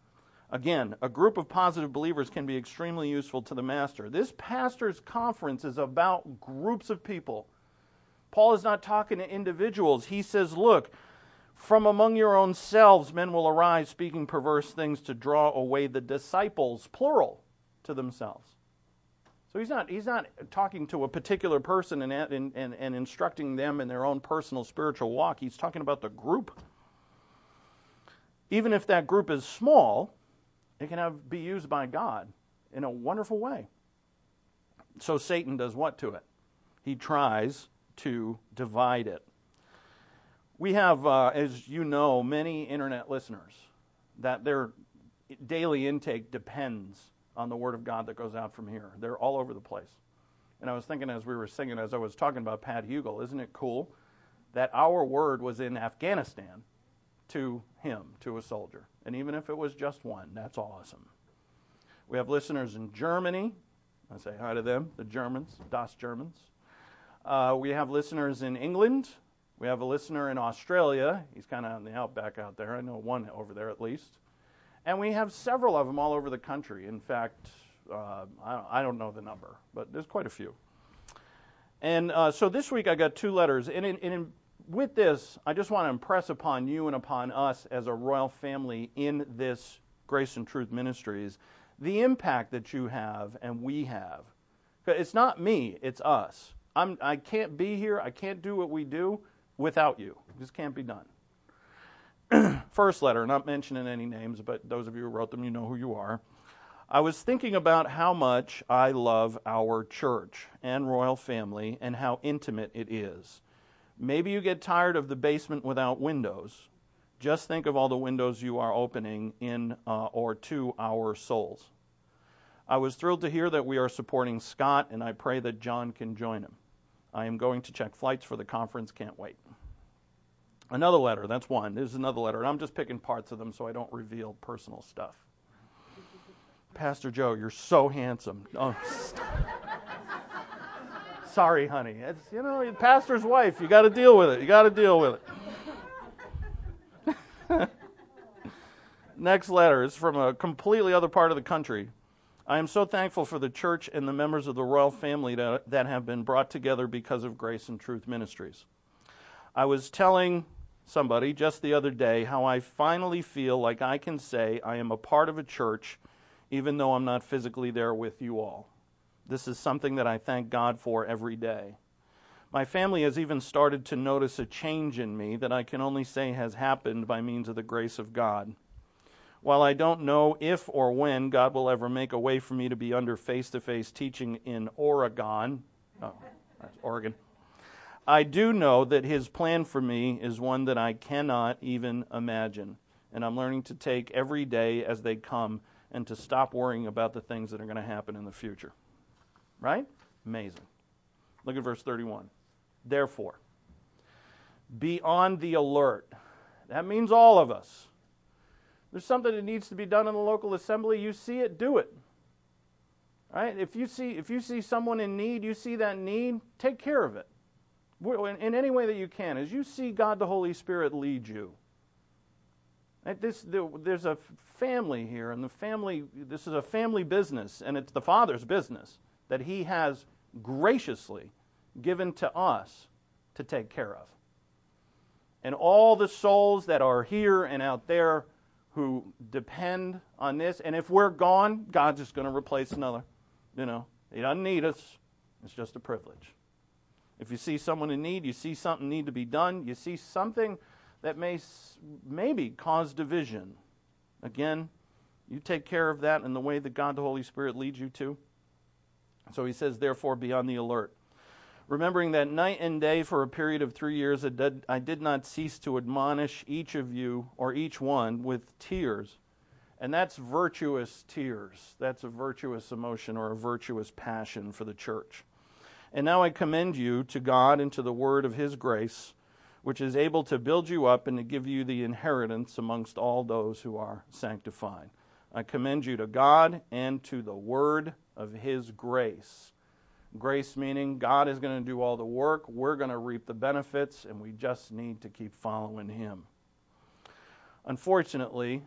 Again, a group of positive believers can be extremely useful to the master. This pastor's conference is about groups of people. Paul is not talking to individuals. He says, look, from among your own selves men will arise speaking perverse things to draw away the disciples, plural, to themselves. So he's not, he's not talking to a particular person and, and, and, and instructing them in their own personal spiritual walk. He's talking about the group. Even if that group is small, it can have, be used by God in a wonderful way. So Satan does what to it? He tries to divide it. We have, uh, as you know, many internet listeners that their daily intake depends on the Word of God that goes out from here. They're all over the place. And I was thinking as we were singing, as I was talking about Pat Hugel, isn't it cool that our word was in Afghanistan to him, to a soldier? And even if it was just one, that's awesome. We have listeners in Germany. I say hi to them, the Germans, Das Germans. Uh, we have listeners in England. We have a listener in Australia. He's kind of in the outback out there. I know one over there at least. And we have several of them all over the country. In fact, uh, I, I don't know the number, but there's quite a few. And uh, so this week I got two letters. And, in, and in, with this, I just want to impress upon you and upon us as a royal family in this Grace and Truth Ministries the impact that you have and we have. It's not me, it's us. I'm, I can't be here, I can't do what we do without you. It just can't be done. First letter, not mentioning any names, but those of you who wrote them, you know who you are. I was thinking about how much I love our church and royal family and how intimate it is. Maybe you get tired of the basement without windows. Just think of all the windows you are opening in uh, or to our souls. I was thrilled to hear that we are supporting Scott, and I pray that John can join him. I am going to check flights for the conference. Can't wait. Another letter, that's one. There's another letter, and I'm just picking parts of them so I don't reveal personal stuff. Pastor Joe, you're so handsome. Oh, sorry, honey. It's, you know, your pastor's wife. You got to deal with it. You got to deal with it. Next letter is from a completely other part of the country. I am so thankful for the church and the members of the royal family that, that have been brought together because of Grace and Truth Ministries. I was telling somebody just the other day how I finally feel like I can say I am a part of a church even though I'm not physically there with you all. This is something that I thank God for every day. My family has even started to notice a change in me that I can only say has happened by means of the grace of God. While I don't know if or when God will ever make a way for me to be under face-to-face teaching in Oregon, oh, that's Oregon, I do know that His plan for me is one that I cannot even imagine, and I'm learning to take every day as they come and to stop worrying about the things that are going to happen in the future. Right? Amazing. Look at verse thirty-one. Therefore, be on the alert. That means all of us. There's something that needs to be done in the local assembly. You see it, do it. Right? If you see if you see someone in need, you see that need, take care of it. In any way that you can, as you see God the Holy Spirit lead you. This, there's a family here, and the family, this is a family business, and it's the Father's business that He has graciously given to us to take care of. And all the souls that are here and out there who depend on this, and if we're gone, God's just going to replace another. You know, He doesn't need us. It's just a privilege. If you see someone in need, you see something need to be done, you see something that may maybe cause division. Again, you take care of that in the way that God the Holy Spirit leads you to. So he says, therefore, be on the alert. Remembering that night and day for a period of three years I did not cease to admonish each of you, or each one, with tears. And that's virtuous tears. That's a virtuous emotion or a virtuous passion for the church. And now I commend you to God and to the word of His grace, which is able to build you up and to give you the inheritance amongst all those who are sanctified. I commend you to God and to the word of His grace. Grace meaning God is going to do all the work, we're going to reap the benefits, and we just need to keep following Him. Unfortunately,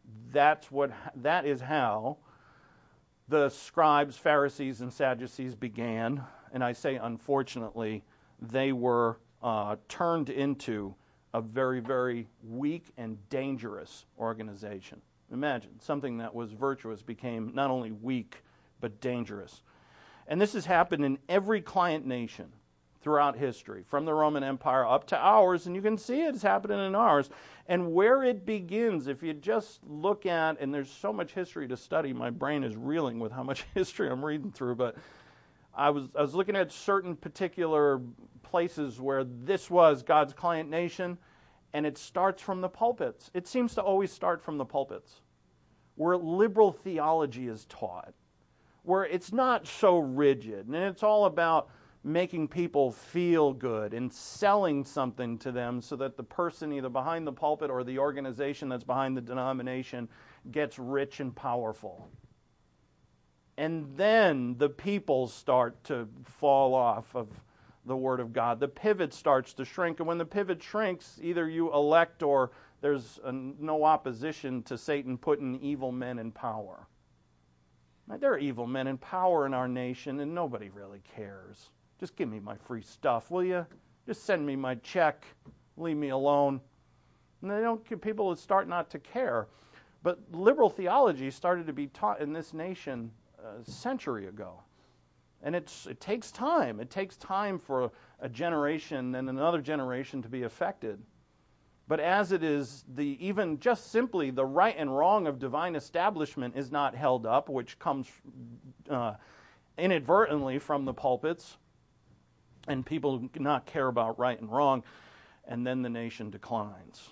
that's what that is how the scribes, Pharisees, and Sadducees began. And I say, unfortunately, they were uh, turned into a very, very weak and dangerous organization. Imagine, something that was virtuous became not only weak, but dangerous. And this has happened in every client nation throughout history, from the Roman Empire up to ours, and you can see it's happening in ours. And where it begins, if you just look at, and there's so much history to study, my brain is reeling with how much history I'm reading through, but I was I was looking at certain particular places where this was God's client nation, and it starts from the pulpits. It seems to always start from the pulpits, where liberal theology is taught, where it's not so rigid, and it's all about making people feel good and selling something to them so that the person either behind the pulpit or the organization that's behind the denomination gets rich and powerful. And then the people start to fall off of the Word of God. The pivot starts to shrink, and when the pivot shrinks, either you elect or there's a, no opposition to Satan putting evil men in power. Now, there are evil men in power in our nation, and nobody really cares. Just give me my free stuff, will you? Just send me my check. Leave me alone. And they don't. People start not to care. But liberal theology started to be taught in this nation a century ago. And it's it takes time. It takes time for a generation and another generation to be affected. But as it is, the even just simply the right and wrong of divine establishment is not held up, which comes uh, inadvertently from the pulpits, and people do not care about right and wrong, and then the nation declines.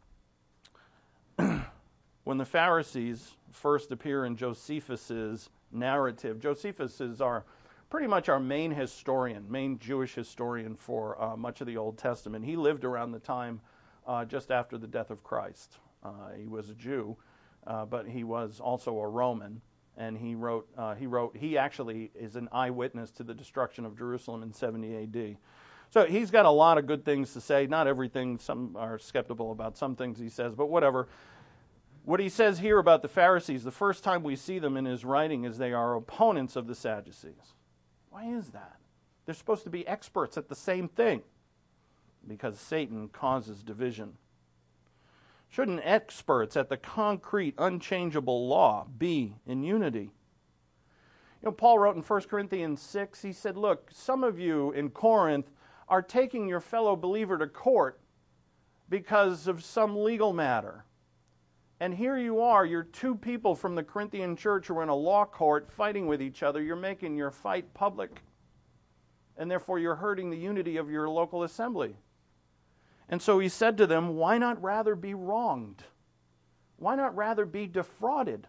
When the Pharisees first appear in Josephus's narrative, Josephus is our pretty much our main historian, main Jewish historian for uh, much of the Old Testament. He lived around the time uh, just after the death of Christ. Uh, he was a Jew, uh, but he was also a Roman. And he wrote, uh, he wrote, he actually is an eyewitness to the destruction of Jerusalem in seventy A D. So he's got a lot of good things to say. Not everything, some are skeptical about some things he says, but whatever. What he says here about the Pharisees, the first time we see them in his writing is they are opponents of the Sadducees. Why is that? They're supposed to be experts at the same thing, because Satan causes division. Shouldn't experts at the concrete, unchangeable law be in unity? You know, Paul wrote in First Corinthians six, he said, look, some of you in Corinth are taking your fellow believer to court because of some legal matter. And here you are, you're two people from the Corinthian church who are in a law court fighting with each other. You're making your fight public. And therefore you're hurting the unity of your local assembly. And so he said to them, why not rather be wronged? Why not rather be defrauded?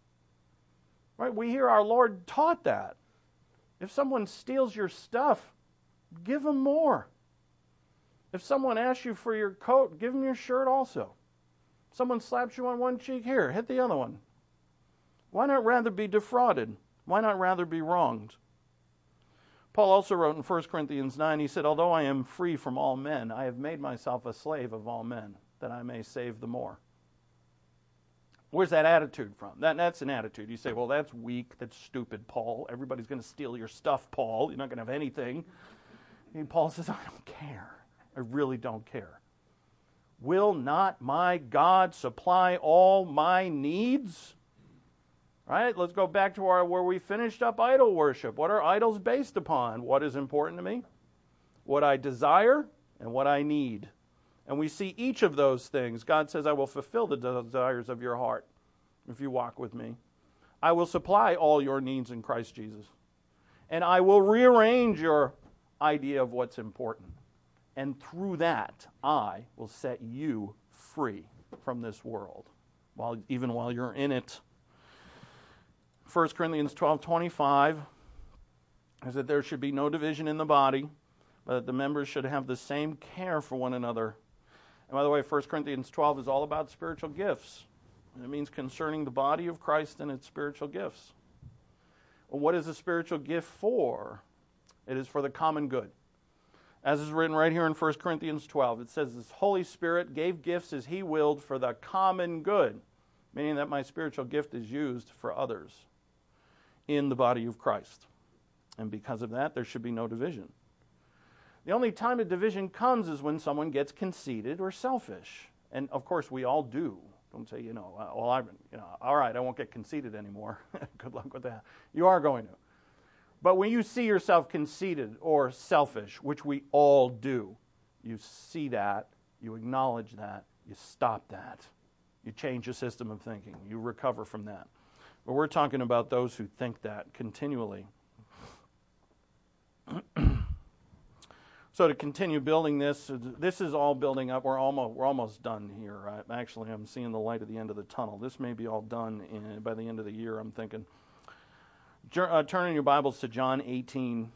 Right? We hear our Lord taught that. If someone steals your stuff, give them more. If someone asks you for your coat, give them your shirt also. If someone slaps you on one cheek, here, hit the other one. Why not rather be defrauded? Why not rather be wronged? Paul also wrote in First Corinthians nine, he said, although I am free from all men, I have made myself a slave of all men, that I may save the more. Where's that attitude from? That, that's an attitude. You say, well, that's weak, that's stupid, Paul. Everybody's going to steal your stuff, Paul. You're not going to have anything. And Paul says, I don't care. I really don't care. Will not my God supply all my needs? Right? Let's go back to our where we finished up idol worship. What are idols based upon? What is important to me? What I desire and what I need. And we see each of those things. God says, I will fulfill the desires of your heart if you walk with me. I will supply all your needs in Christ Jesus. And I will rearrange your idea of what's important. And through that, I will set you free from this world, while even while you're in it. First Corinthians twelve twenty-five is that there should be no division in the body, but that the members should have the same care for one another. And by the way, First Corinthians twelve is all about spiritual gifts. And it means concerning the body of Christ and its spiritual gifts. Well, what is a spiritual gift for? It is for the common good. As is written right here in First Corinthians twelve, it says, the Holy Spirit gave gifts as He willed for the common good. meaning that my spiritual gift is used for others in the body of Christ. And because of that, there should be no division. The only time a division comes is when someone gets conceited or selfish. And of course, we all do. Don't say, you know, uh, well, I've been, you know, all right, I won't get conceited anymore. Good luck with that. You are going to. But when you see yourself conceited or selfish, which we all do, you see that, you acknowledge that, you stop that. You change your system of thinking. You recover from that. But we're talking about those who think that continually. So to continue building this, this is all building up. We're almost we're almost done here. I, actually, I'm seeing the light at the end of the tunnel. This may be all done in, by the end of the year, I'm thinking. Uh, turn in your Bibles to John eighteen.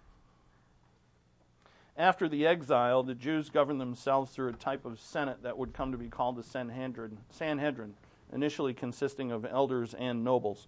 After the exile, the Jews governed themselves through a type of senate that would come to be called the Sanhedrin, Sanhedrin, initially consisting of elders and nobles.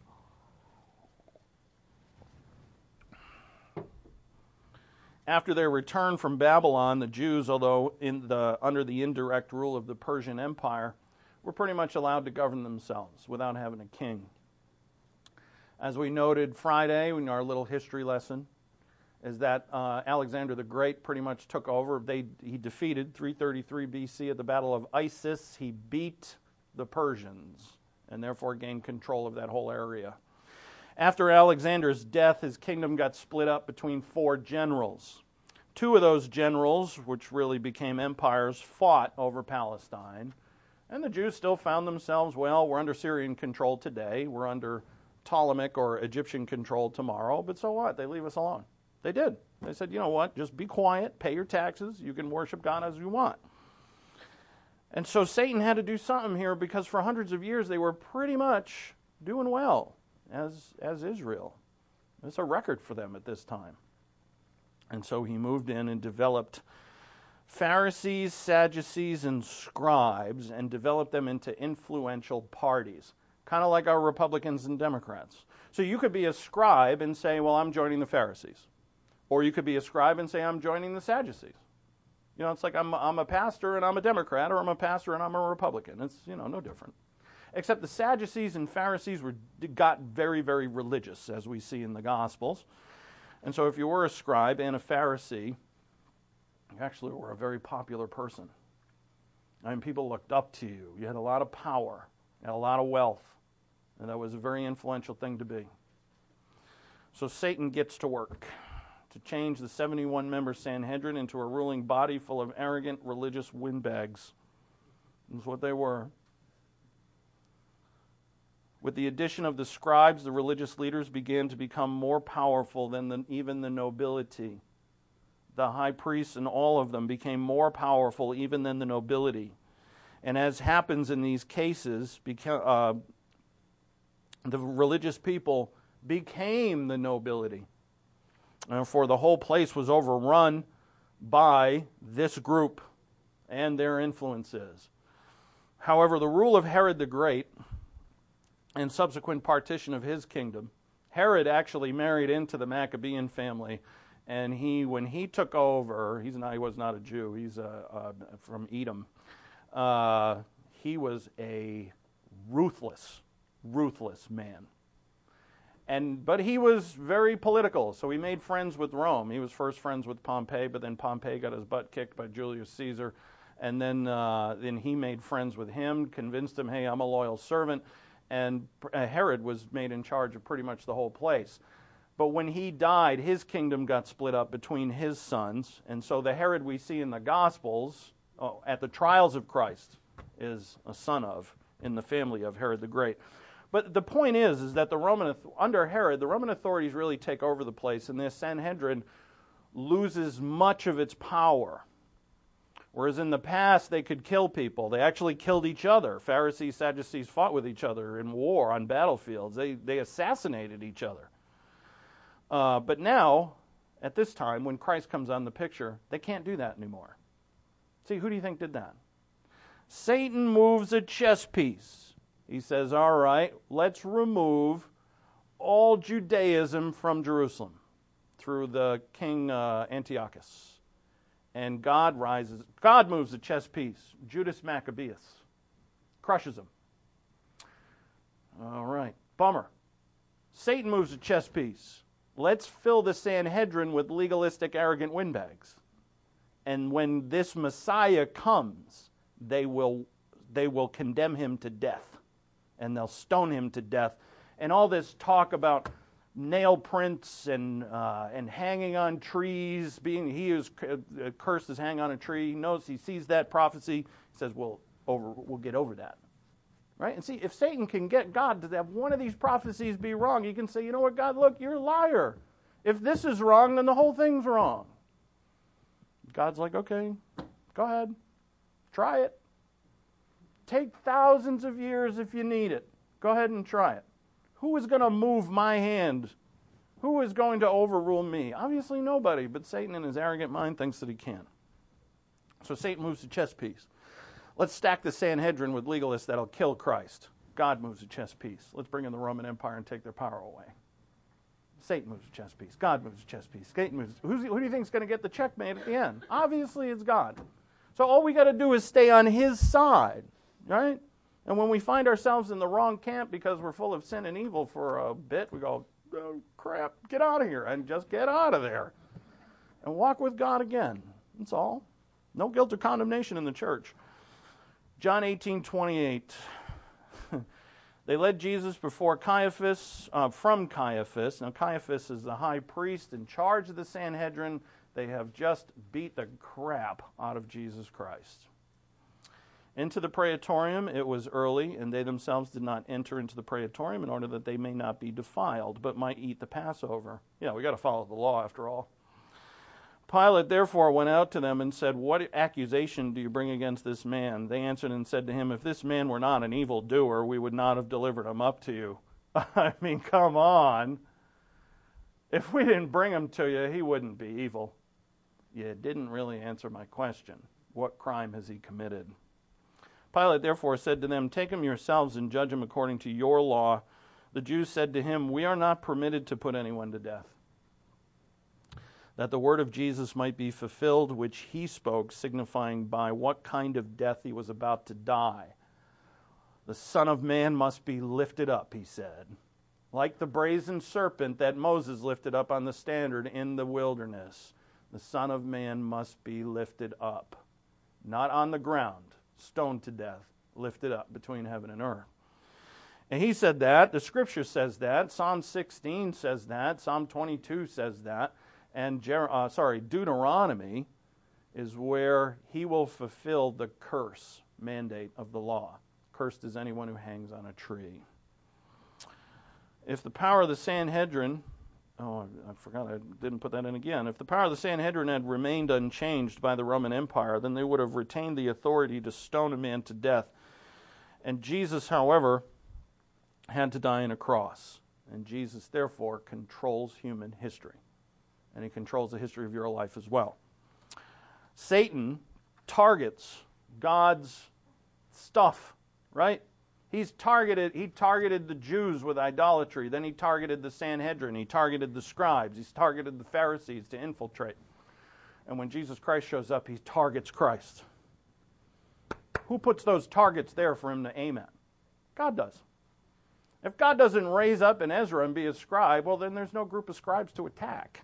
After their return from Babylon, the Jews, although in the, under the indirect rule of the Persian Empire, were pretty much allowed to govern themselves without having a king. As we noted Friday in our little history lesson, is that uh, Alexander the Great pretty much took over. They, he defeated, three thirty-three B C, at the Battle of Issus. He beat the Persians and therefore gained control of that whole area. After Alexander's death, his kingdom got split up between four generals. Two of those generals, which really became empires, fought over Palestine. And the Jews still found themselves, well, we're under Syrian control today. We're under Ptolemaic or Egyptian control tomorrow. But so what? They leave us alone. They did. They said, you know what? Just be quiet, pay your taxes. You can worship God as you want. And so Satan had to do something here because for hundreds of years they were pretty much doing well. As as Israel. It's a record for them at this time. And so he moved in and developed Pharisees, Sadducees, and scribes and developed them into influential parties, kind of like our Republicans and Democrats. So you could be a scribe and say, well, I'm joining the Pharisees. Or you could be a scribe and say, I'm joining the Sadducees. You know, it's like I'm, I'm a pastor and I'm a Democrat, or I'm a pastor and I'm a Republican. It's, you know, no different. Except the Sadducees and Pharisees were got very, very religious, as we see in the Gospels. And so if you were a scribe and a Pharisee, you actually were a very popular person. I mean, people looked up to you. You had a lot of power, you had a lot of wealth, and that was a very influential thing to be. So Satan gets to work to change the seventy-one member Sanhedrin into a ruling body full of arrogant religious windbags. That's what they were. With the addition of the scribes, the religious leaders began to become more powerful than the, even the nobility. The high priests and all of them became more powerful even than the nobility. And as happens in these cases, beca- uh, the religious people became the nobility. And for the whole place was overrun by this group and their influences. However, the rule of Herod the Great and subsequent partition of his kingdom, Herod actually married into the Maccabean family, and he, when he took over, he's not, he was not a Jew, he's uh, uh, from Edom, uh, he was a ruthless, ruthless man. And but he was very political, so he made friends with Rome. He was first friends with Pompey, but then Pompey got his butt kicked by Julius Caesar, and then uh, then he made friends with him, convinced him, hey, I'm a loyal servant. And Herod was made in charge of pretty much the whole place. But when he died, his kingdom got split up between his sons. And so the Herod we see in the Gospels, oh, at the trials of Christ, is a son of, in the family of Herod the Great. But the point is, is that the Roman, under Herod, the Roman authorities really take over the place, and the Sanhedrin loses much of its power. Whereas in the past, they could kill people. They actually killed each other. Pharisees, Sadducees fought with each other in war on battlefields. They, they assassinated each other. Uh, but now, at this time, when Christ comes on the picture, they can't do that anymore. See, who do you think did that? Satan moves a chess piece. He says, all right, let's remove all Judaism from Jerusalem through the king uh, Antiochus. And God rises, God moves a chess piece. Judas Maccabeus crushes him. All right. Bummer. Satan moves a chess piece. Let's fill the Sanhedrin with legalistic, arrogant windbags. And when this Messiah comes, they will they will condemn him to death. And they'll stone him to death. And all this talk about nail prints and uh, and hanging on trees, being he is cursed as hanging on a tree. He knows, he sees that prophecy. He says, "We'll over we'll get over that." Right? And see, if Satan can get God to have one of these prophecies be wrong, he can say, "You know what, God? Look, you're a liar. If this is wrong, then the whole thing's wrong." God's like, "Okay, go ahead, try it. Take thousands of years if you need it. Go ahead and try it. Who is going to move my hand? Who is going to overrule me? Obviously nobody, but Satan in his arrogant mind thinks that he can." So Satan moves a chess piece. Let's stack the Sanhedrin with legalists that'll kill Christ. God moves a chess piece. Let's bring in the Roman Empire and take their power away. Satan moves a chess piece. God moves a chess piece. Satan moves. Who's, who do you think is going to get the checkmate at the end? Obviously it's God. So all we got to do is stay on his side, right? And when we find ourselves in the wrong camp because we're full of sin and evil for a bit, we go, "Oh, crap, get out of here," and just get out of there. And walk with God again. That's all. No guilt or condemnation in the church. John eighteen twenty-eight. They led Jesus before Caiaphas, uh, from Caiaphas. Now Caiaphas is the high priest in charge of the Sanhedrin. They have just beat the crap out of Jesus Christ. Into the praetorium, it was early, and they themselves did not enter into the praetorium in order that they may not be defiled, but might eat the Passover. Yeah, we got to follow the law after all. Pilate therefore went out to them and said, "What accusation do you bring against this man?" They answered and said to him, "If this man were not an evildoer, we would not have delivered him up to you." I mean, come on. If we didn't bring him to you, he wouldn't be evil. You didn't really answer my question. What crime has he committed? Pilate therefore said to them, "Take him yourselves and judge him according to your law." The Jews said to him, "We are not permitted to put anyone to death," that the word of Jesus might be fulfilled, which he spoke, signifying by what kind of death he was about to die. "The Son of Man must be lifted up," he said, "like the brazen serpent that Moses lifted up on the standard in the wilderness. The Son of Man must be lifted up, not on the ground, stoned to death, lifted up between heaven and earth." And he said that. The Scripture says that. Psalm sixteen says that. Psalm twenty-two says that. And Jer- uh, sorry, Deuteronomy is where he will fulfill the curse mandate of the law. Cursed is anyone who hangs on a tree. If the power of the Sanhedrin, oh, I forgot, I didn't put that in again. If the power of the Sanhedrin had remained unchanged by the Roman Empire, then they would have retained the authority to stone a man to death. And Jesus, however, had to die on a cross. And Jesus, therefore, controls human history. And he controls the history of your life as well. Satan targets God's stuff, right? He's targeted, he targeted the Jews with idolatry. Then he targeted the Sanhedrin. He targeted the scribes. He's targeted the Pharisees to infiltrate. And when Jesus Christ shows up, he targets Christ. Who puts those targets there for him to aim at? God does. If God doesn't raise up an Ezra and be a scribe, well, then there's no group of scribes to attack.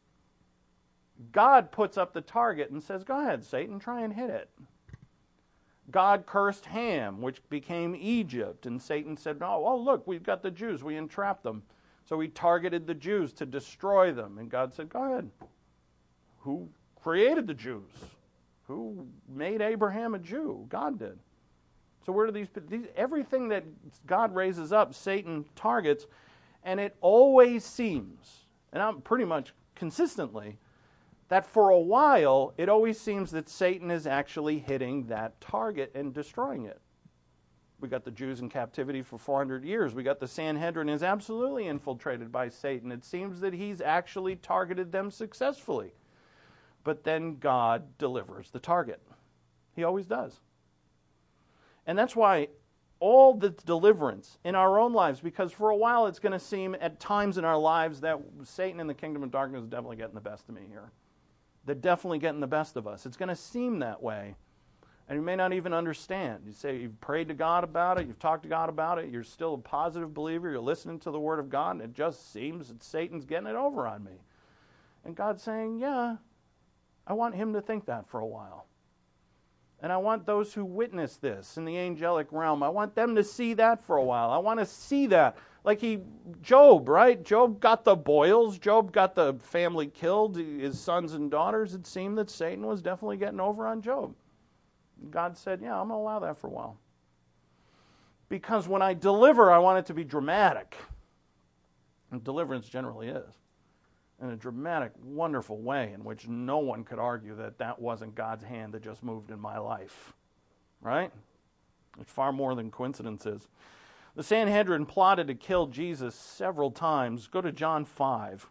God puts up the target and says, "Go ahead, Satan, try and hit it." God cursed Ham, which became Egypt, and Satan said, "Oh, oh, look, we've got the Jews. We entrapped them." So he targeted the Jews to destroy them, and God said, "Go ahead." Who created the Jews? Who made Abraham a Jew? God did. So where do these, these everything that God raises up, Satan targets, and it always seems, and I'm pretty much consistently, that for a while, it always seems that Satan is actually hitting that target and destroying it. We got the Jews in captivity for four hundred years. We got the Sanhedrin is absolutely infiltrated by Satan. It seems that he's actually targeted them successfully. But then God delivers the target. He always does. And that's why all the deliverance in our own lives, because for a while it's going to seem at times in our lives that Satan and the kingdom of darkness is definitely getting the best of me here. They're definitely getting the best of us. It's going to seem that way. And you may not even understand. You say you've prayed to God about it, you've talked to God about it, you're still a positive believer, you're listening to the Word of God, and it just seems that Satan's getting it over on me. And God's saying, yeah, I want him to think that for a while. And I want those who witness this in the angelic realm, I want them to see that for a while. I want to see that. Like he, Job, right? Job got the boils. Job got the family killed, his sons and daughters. It seemed that Satan was definitely getting over on Job. God said, yeah, I'm going to allow that for a while. Because when I deliver, I want it to be dramatic. And deliverance generally is. In a dramatic, wonderful way in which no one could argue that that wasn't God's hand that just moved in my life. Right? It's far more than coincidences. The Sanhedrin plotted to kill Jesus several times. Go to John five.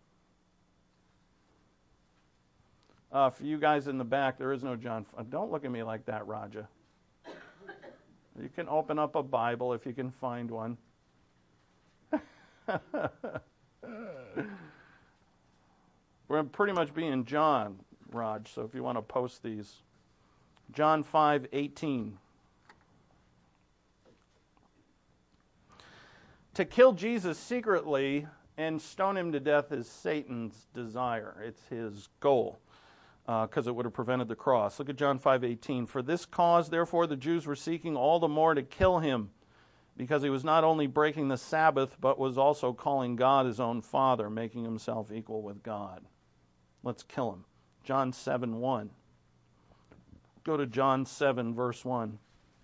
Uh, for you guys in the back, there is no John five. Don't look at me like that, Raja. You can open up a Bible if you can find one. We're pretty much being John, Raj, so if you want to post these. John five eighteen. To kill Jesus secretly and stone him to death is Satan's desire. It's his goal, because uh, it would have prevented the cross. Look at John five eighteen. For this cause, therefore, the Jews were seeking all the more to kill him, because he was not only breaking the Sabbath, but was also calling God his own Father, making himself equal with God. Let's kill him. John seven one. Go to John seven, verse one.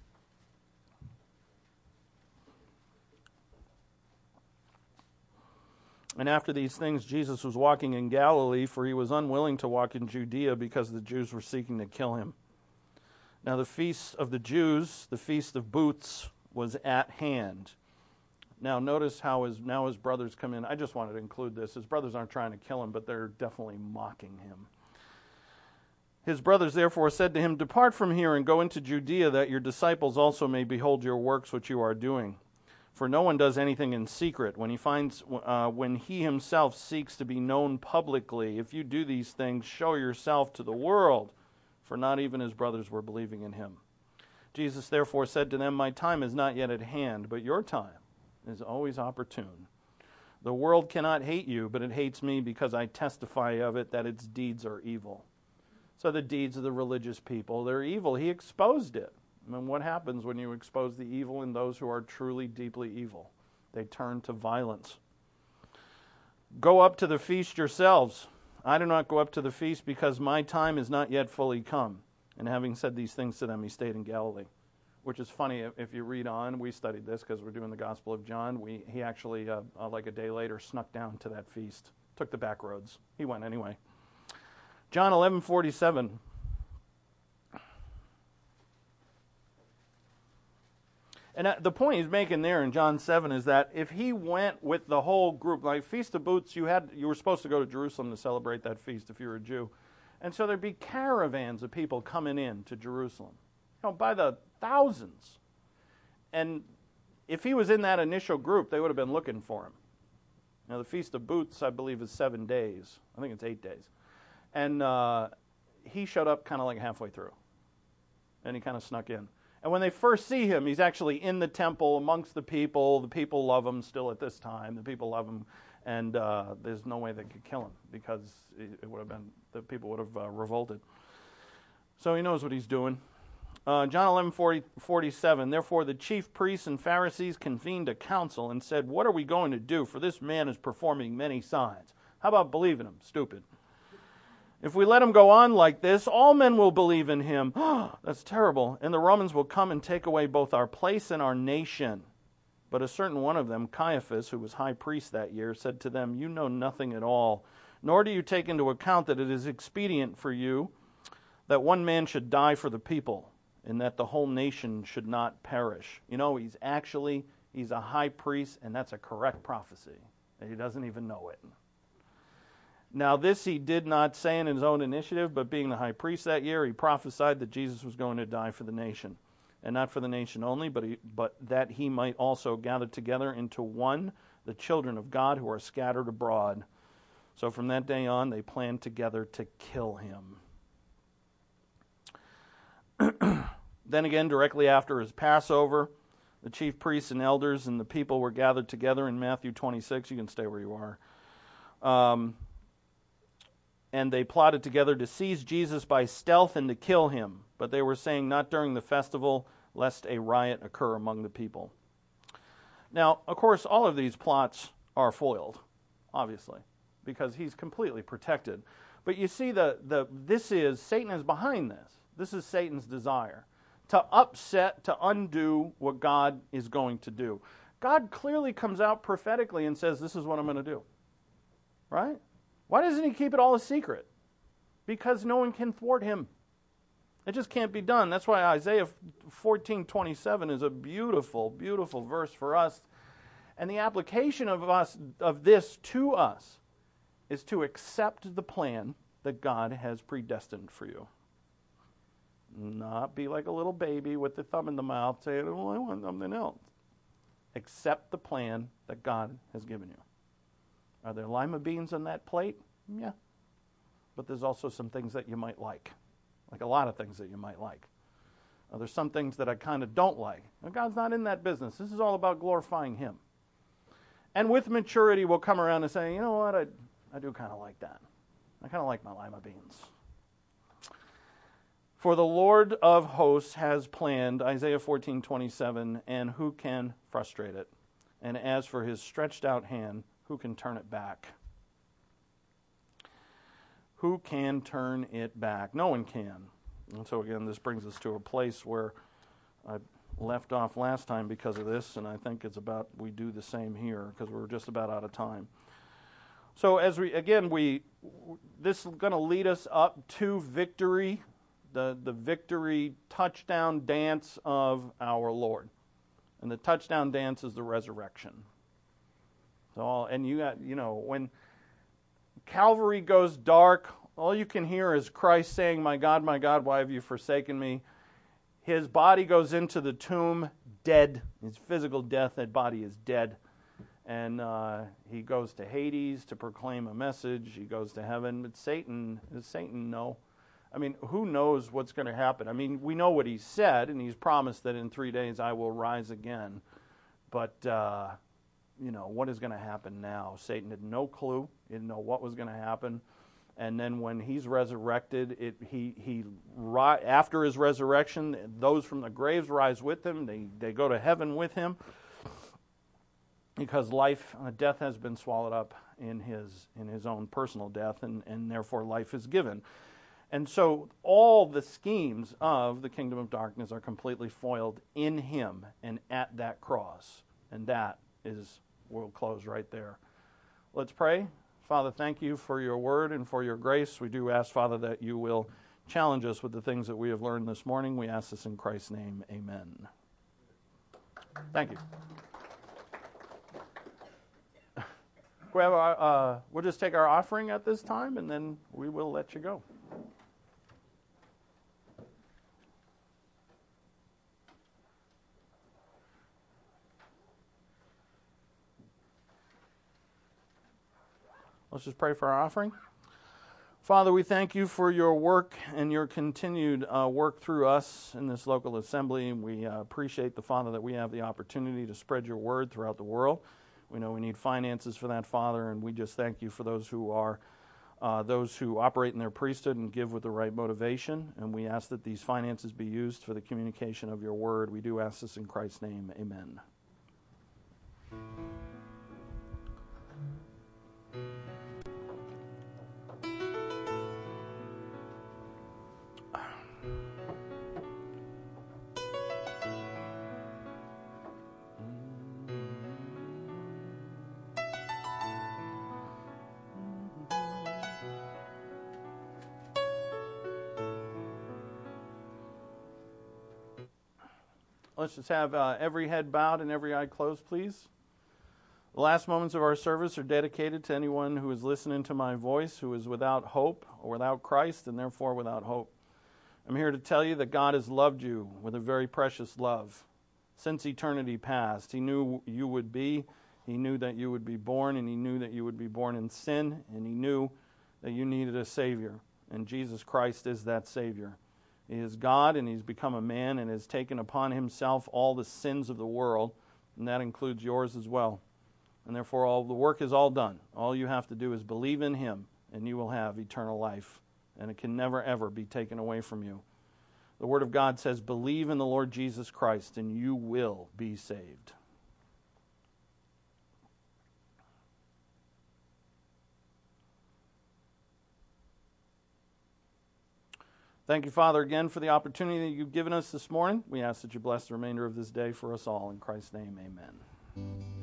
And after these things, Jesus was walking in Galilee, for he was unwilling to walk in Judea because the Jews were seeking to kill him. Now the feast of the Jews, the Feast of Booths, was at hand. Now notice how his, now his brothers come in. I just wanted to include this. His brothers aren't trying to kill him, but they're definitely mocking him. His brothers therefore said to him, Depart from here and go into Judea, that your disciples also may behold your works which you are doing. For no one does anything in secret when he finds uh, when he himself seeks to be known publicly. If you do these things, show yourself to the world. For not even his brothers were believing in him. Jesus therefore said to them, My time is not yet at hand, but your time is always opportune. The world cannot hate you, but it hates me because I testify of it that its deeds are evil. So the deeds of the religious people, they're evil. He exposed it. And what happens when you expose the evil in those who are truly deeply evil? They turn to violence. Go up to the feast yourselves. I do not go up to the feast because my time is not yet fully come. And having said these things to them, he stayed in Galilee. Which is funny, if you read on, we studied this because we're doing the Gospel of John. We He actually, uh, uh, like a day later, snuck down to that feast. Took the back roads. He went anyway. John eleven forty-seven. And the point he's making there in John seven is that if he went with the whole group, like Feast of Booths, you had you were supposed to go to Jerusalem to celebrate that feast if you were a Jew. And so there'd be caravans of people coming in to Jerusalem, you know, by the thousands. And if he was in that initial group, they would have been looking for him. Now, the Feast of Booths, I believe, is seven days. I think it's eight days. And uh, he showed up kind of like halfway through. And he kind of snuck in. And when they first see him, he's actually in the temple amongst the people. The people love him still at this time. The people love him. And uh, there's no way they could kill him because it would have been, the people would have uh, revolted. So he knows what he's doing. Uh, John eleven forty, forty-seven, Therefore the chief priests and Pharisees convened a council and said, What are we going to do? For this man is performing many signs. How about believing him? Stupid. If we let him go on like this, all men will believe in him. That's terrible. And the Romans will come and take away both our place and our nation. But a certain one of them, Caiaphas, who was high priest that year, said to them, You know nothing at all, nor do you take into account that it is expedient for you that one man should die for the people, and that the whole nation should not perish. You know, he's actually, he's a high priest, and that's a correct prophecy. And he doesn't even know it. Now this he did not say in his own initiative, but being the high priest that year, he prophesied that Jesus was going to die for the nation. And not for the nation only, but, he, but that he might also gather together into one the children of God who are scattered abroad. So from that day on, they planned together to kill him. Then again, directly after his Passover, the chief priests and elders and the people were gathered together in Matthew twenty-six. You can stay where you are. Um, and they plotted together to seize Jesus by stealth and to kill him. But they were saying, not during the festival, lest a riot occur among the people. Now, of course, all of these plots are foiled, obviously, because he's completely protected. But you see, the, the this is, Satan is behind this. This is Satan's desire, to upset, to undo what God is going to do. God clearly comes out prophetically and says, this is what I'm going to do. Right? Why doesn't he keep it all a secret? Because no one can thwart him. It just can't be done. That's why Isaiah fourteen twenty-seven is a beautiful, beautiful verse for us. And the application of us of this to us is to accept the plan that God has predestined for you. Not be like a little baby with the thumb in the mouth saying, oh, I want something else. Accept the plan that God has given you. Are there lima beans on that plate? Yeah. But there's also some things that you might like. Like a lot of things that you might like. Uh, there's some things that I kind of don't like. Now, God's not in that business. This is all about glorifying Him. And with maturity, we'll come around and say, you know what, I, I do kind of like that. I kind of like my lima beans. For the Lord of hosts has planned, Isaiah fourteen twenty-seven, and who can frustrate it? And as for his stretched out hand, who can turn it back? Who can turn it back? No one can. And so again, this brings us to a place where I left off last time because of this, and I think it's about we do the same here because we're just about out of time. So as we, again, we this is going to lead us up to victory, the, the victory touchdown dance of our Lord. And the touchdown dance is the resurrection. So, and you got, you know, when Calvary goes dark, all you can hear is Christ saying, my God, my God, why have you forsaken me? His body goes into the tomb dead. His physical death, that body is dead. And uh, he goes to Hades to proclaim a message. He goes to heaven. But Satan, does Satan know? I mean, who knows what's going to happen? I mean, we know what he said, and he's promised that in three days I will rise again. But, uh, you know, what is going to happen now? Satan had no clue. He didn't know what was going to happen. And then when he's resurrected, it, he he ri- after his resurrection, those from the graves rise with him. They they go to heaven with him because life, uh, death has been swallowed up in his in his own personal death, and, and therefore life is given. And so all the schemes of the kingdom of darkness are completely foiled in him and at that cross. And that is, we'll close right there. Let's pray. Father, thank you for your word and for your grace. We do ask, Father, that you will challenge us with the things that we have learned this morning. We ask this in Christ's name. Amen. Thank you. We have our, uh, we'll just take our offering at this time, and then we will let you go. Let's just pray for our offering. Father, we thank you for your work and your continued uh, work through us in this local assembly. We uh, appreciate the, Father, that we have the opportunity to spread your word throughout the world. We know we need finances for that, Father, and we just thank you for those who are uh, those who operate in their priesthood and give with the right motivation. And we ask that these finances be used for the communication of your word. We do ask this in Christ's name. Amen. Let's just have uh, every head bowed and every eye closed, please. The last moments of our service are dedicated to anyone who is listening to my voice, who is without hope or without Christ and therefore without hope. I'm here to tell you that God has loved you with a very precious love. Since eternity past, He knew you would be. He knew that you would be born, and He knew that you would be born in sin, and He knew that you needed a Savior. And Jesus Christ is that Savior. He is God, and he's become a man and has taken upon himself all the sins of the world, and that includes yours as well. And therefore, all the work is all done. All you have to do is believe in him, and you will have eternal life, and it can never, ever be taken away from you. The Word of God says, believe in the Lord Jesus Christ, and you will be saved. Thank you, Father, again for the opportunity that you've given us this morning. We ask that you bless the remainder of this day for us all. In Christ's name, amen.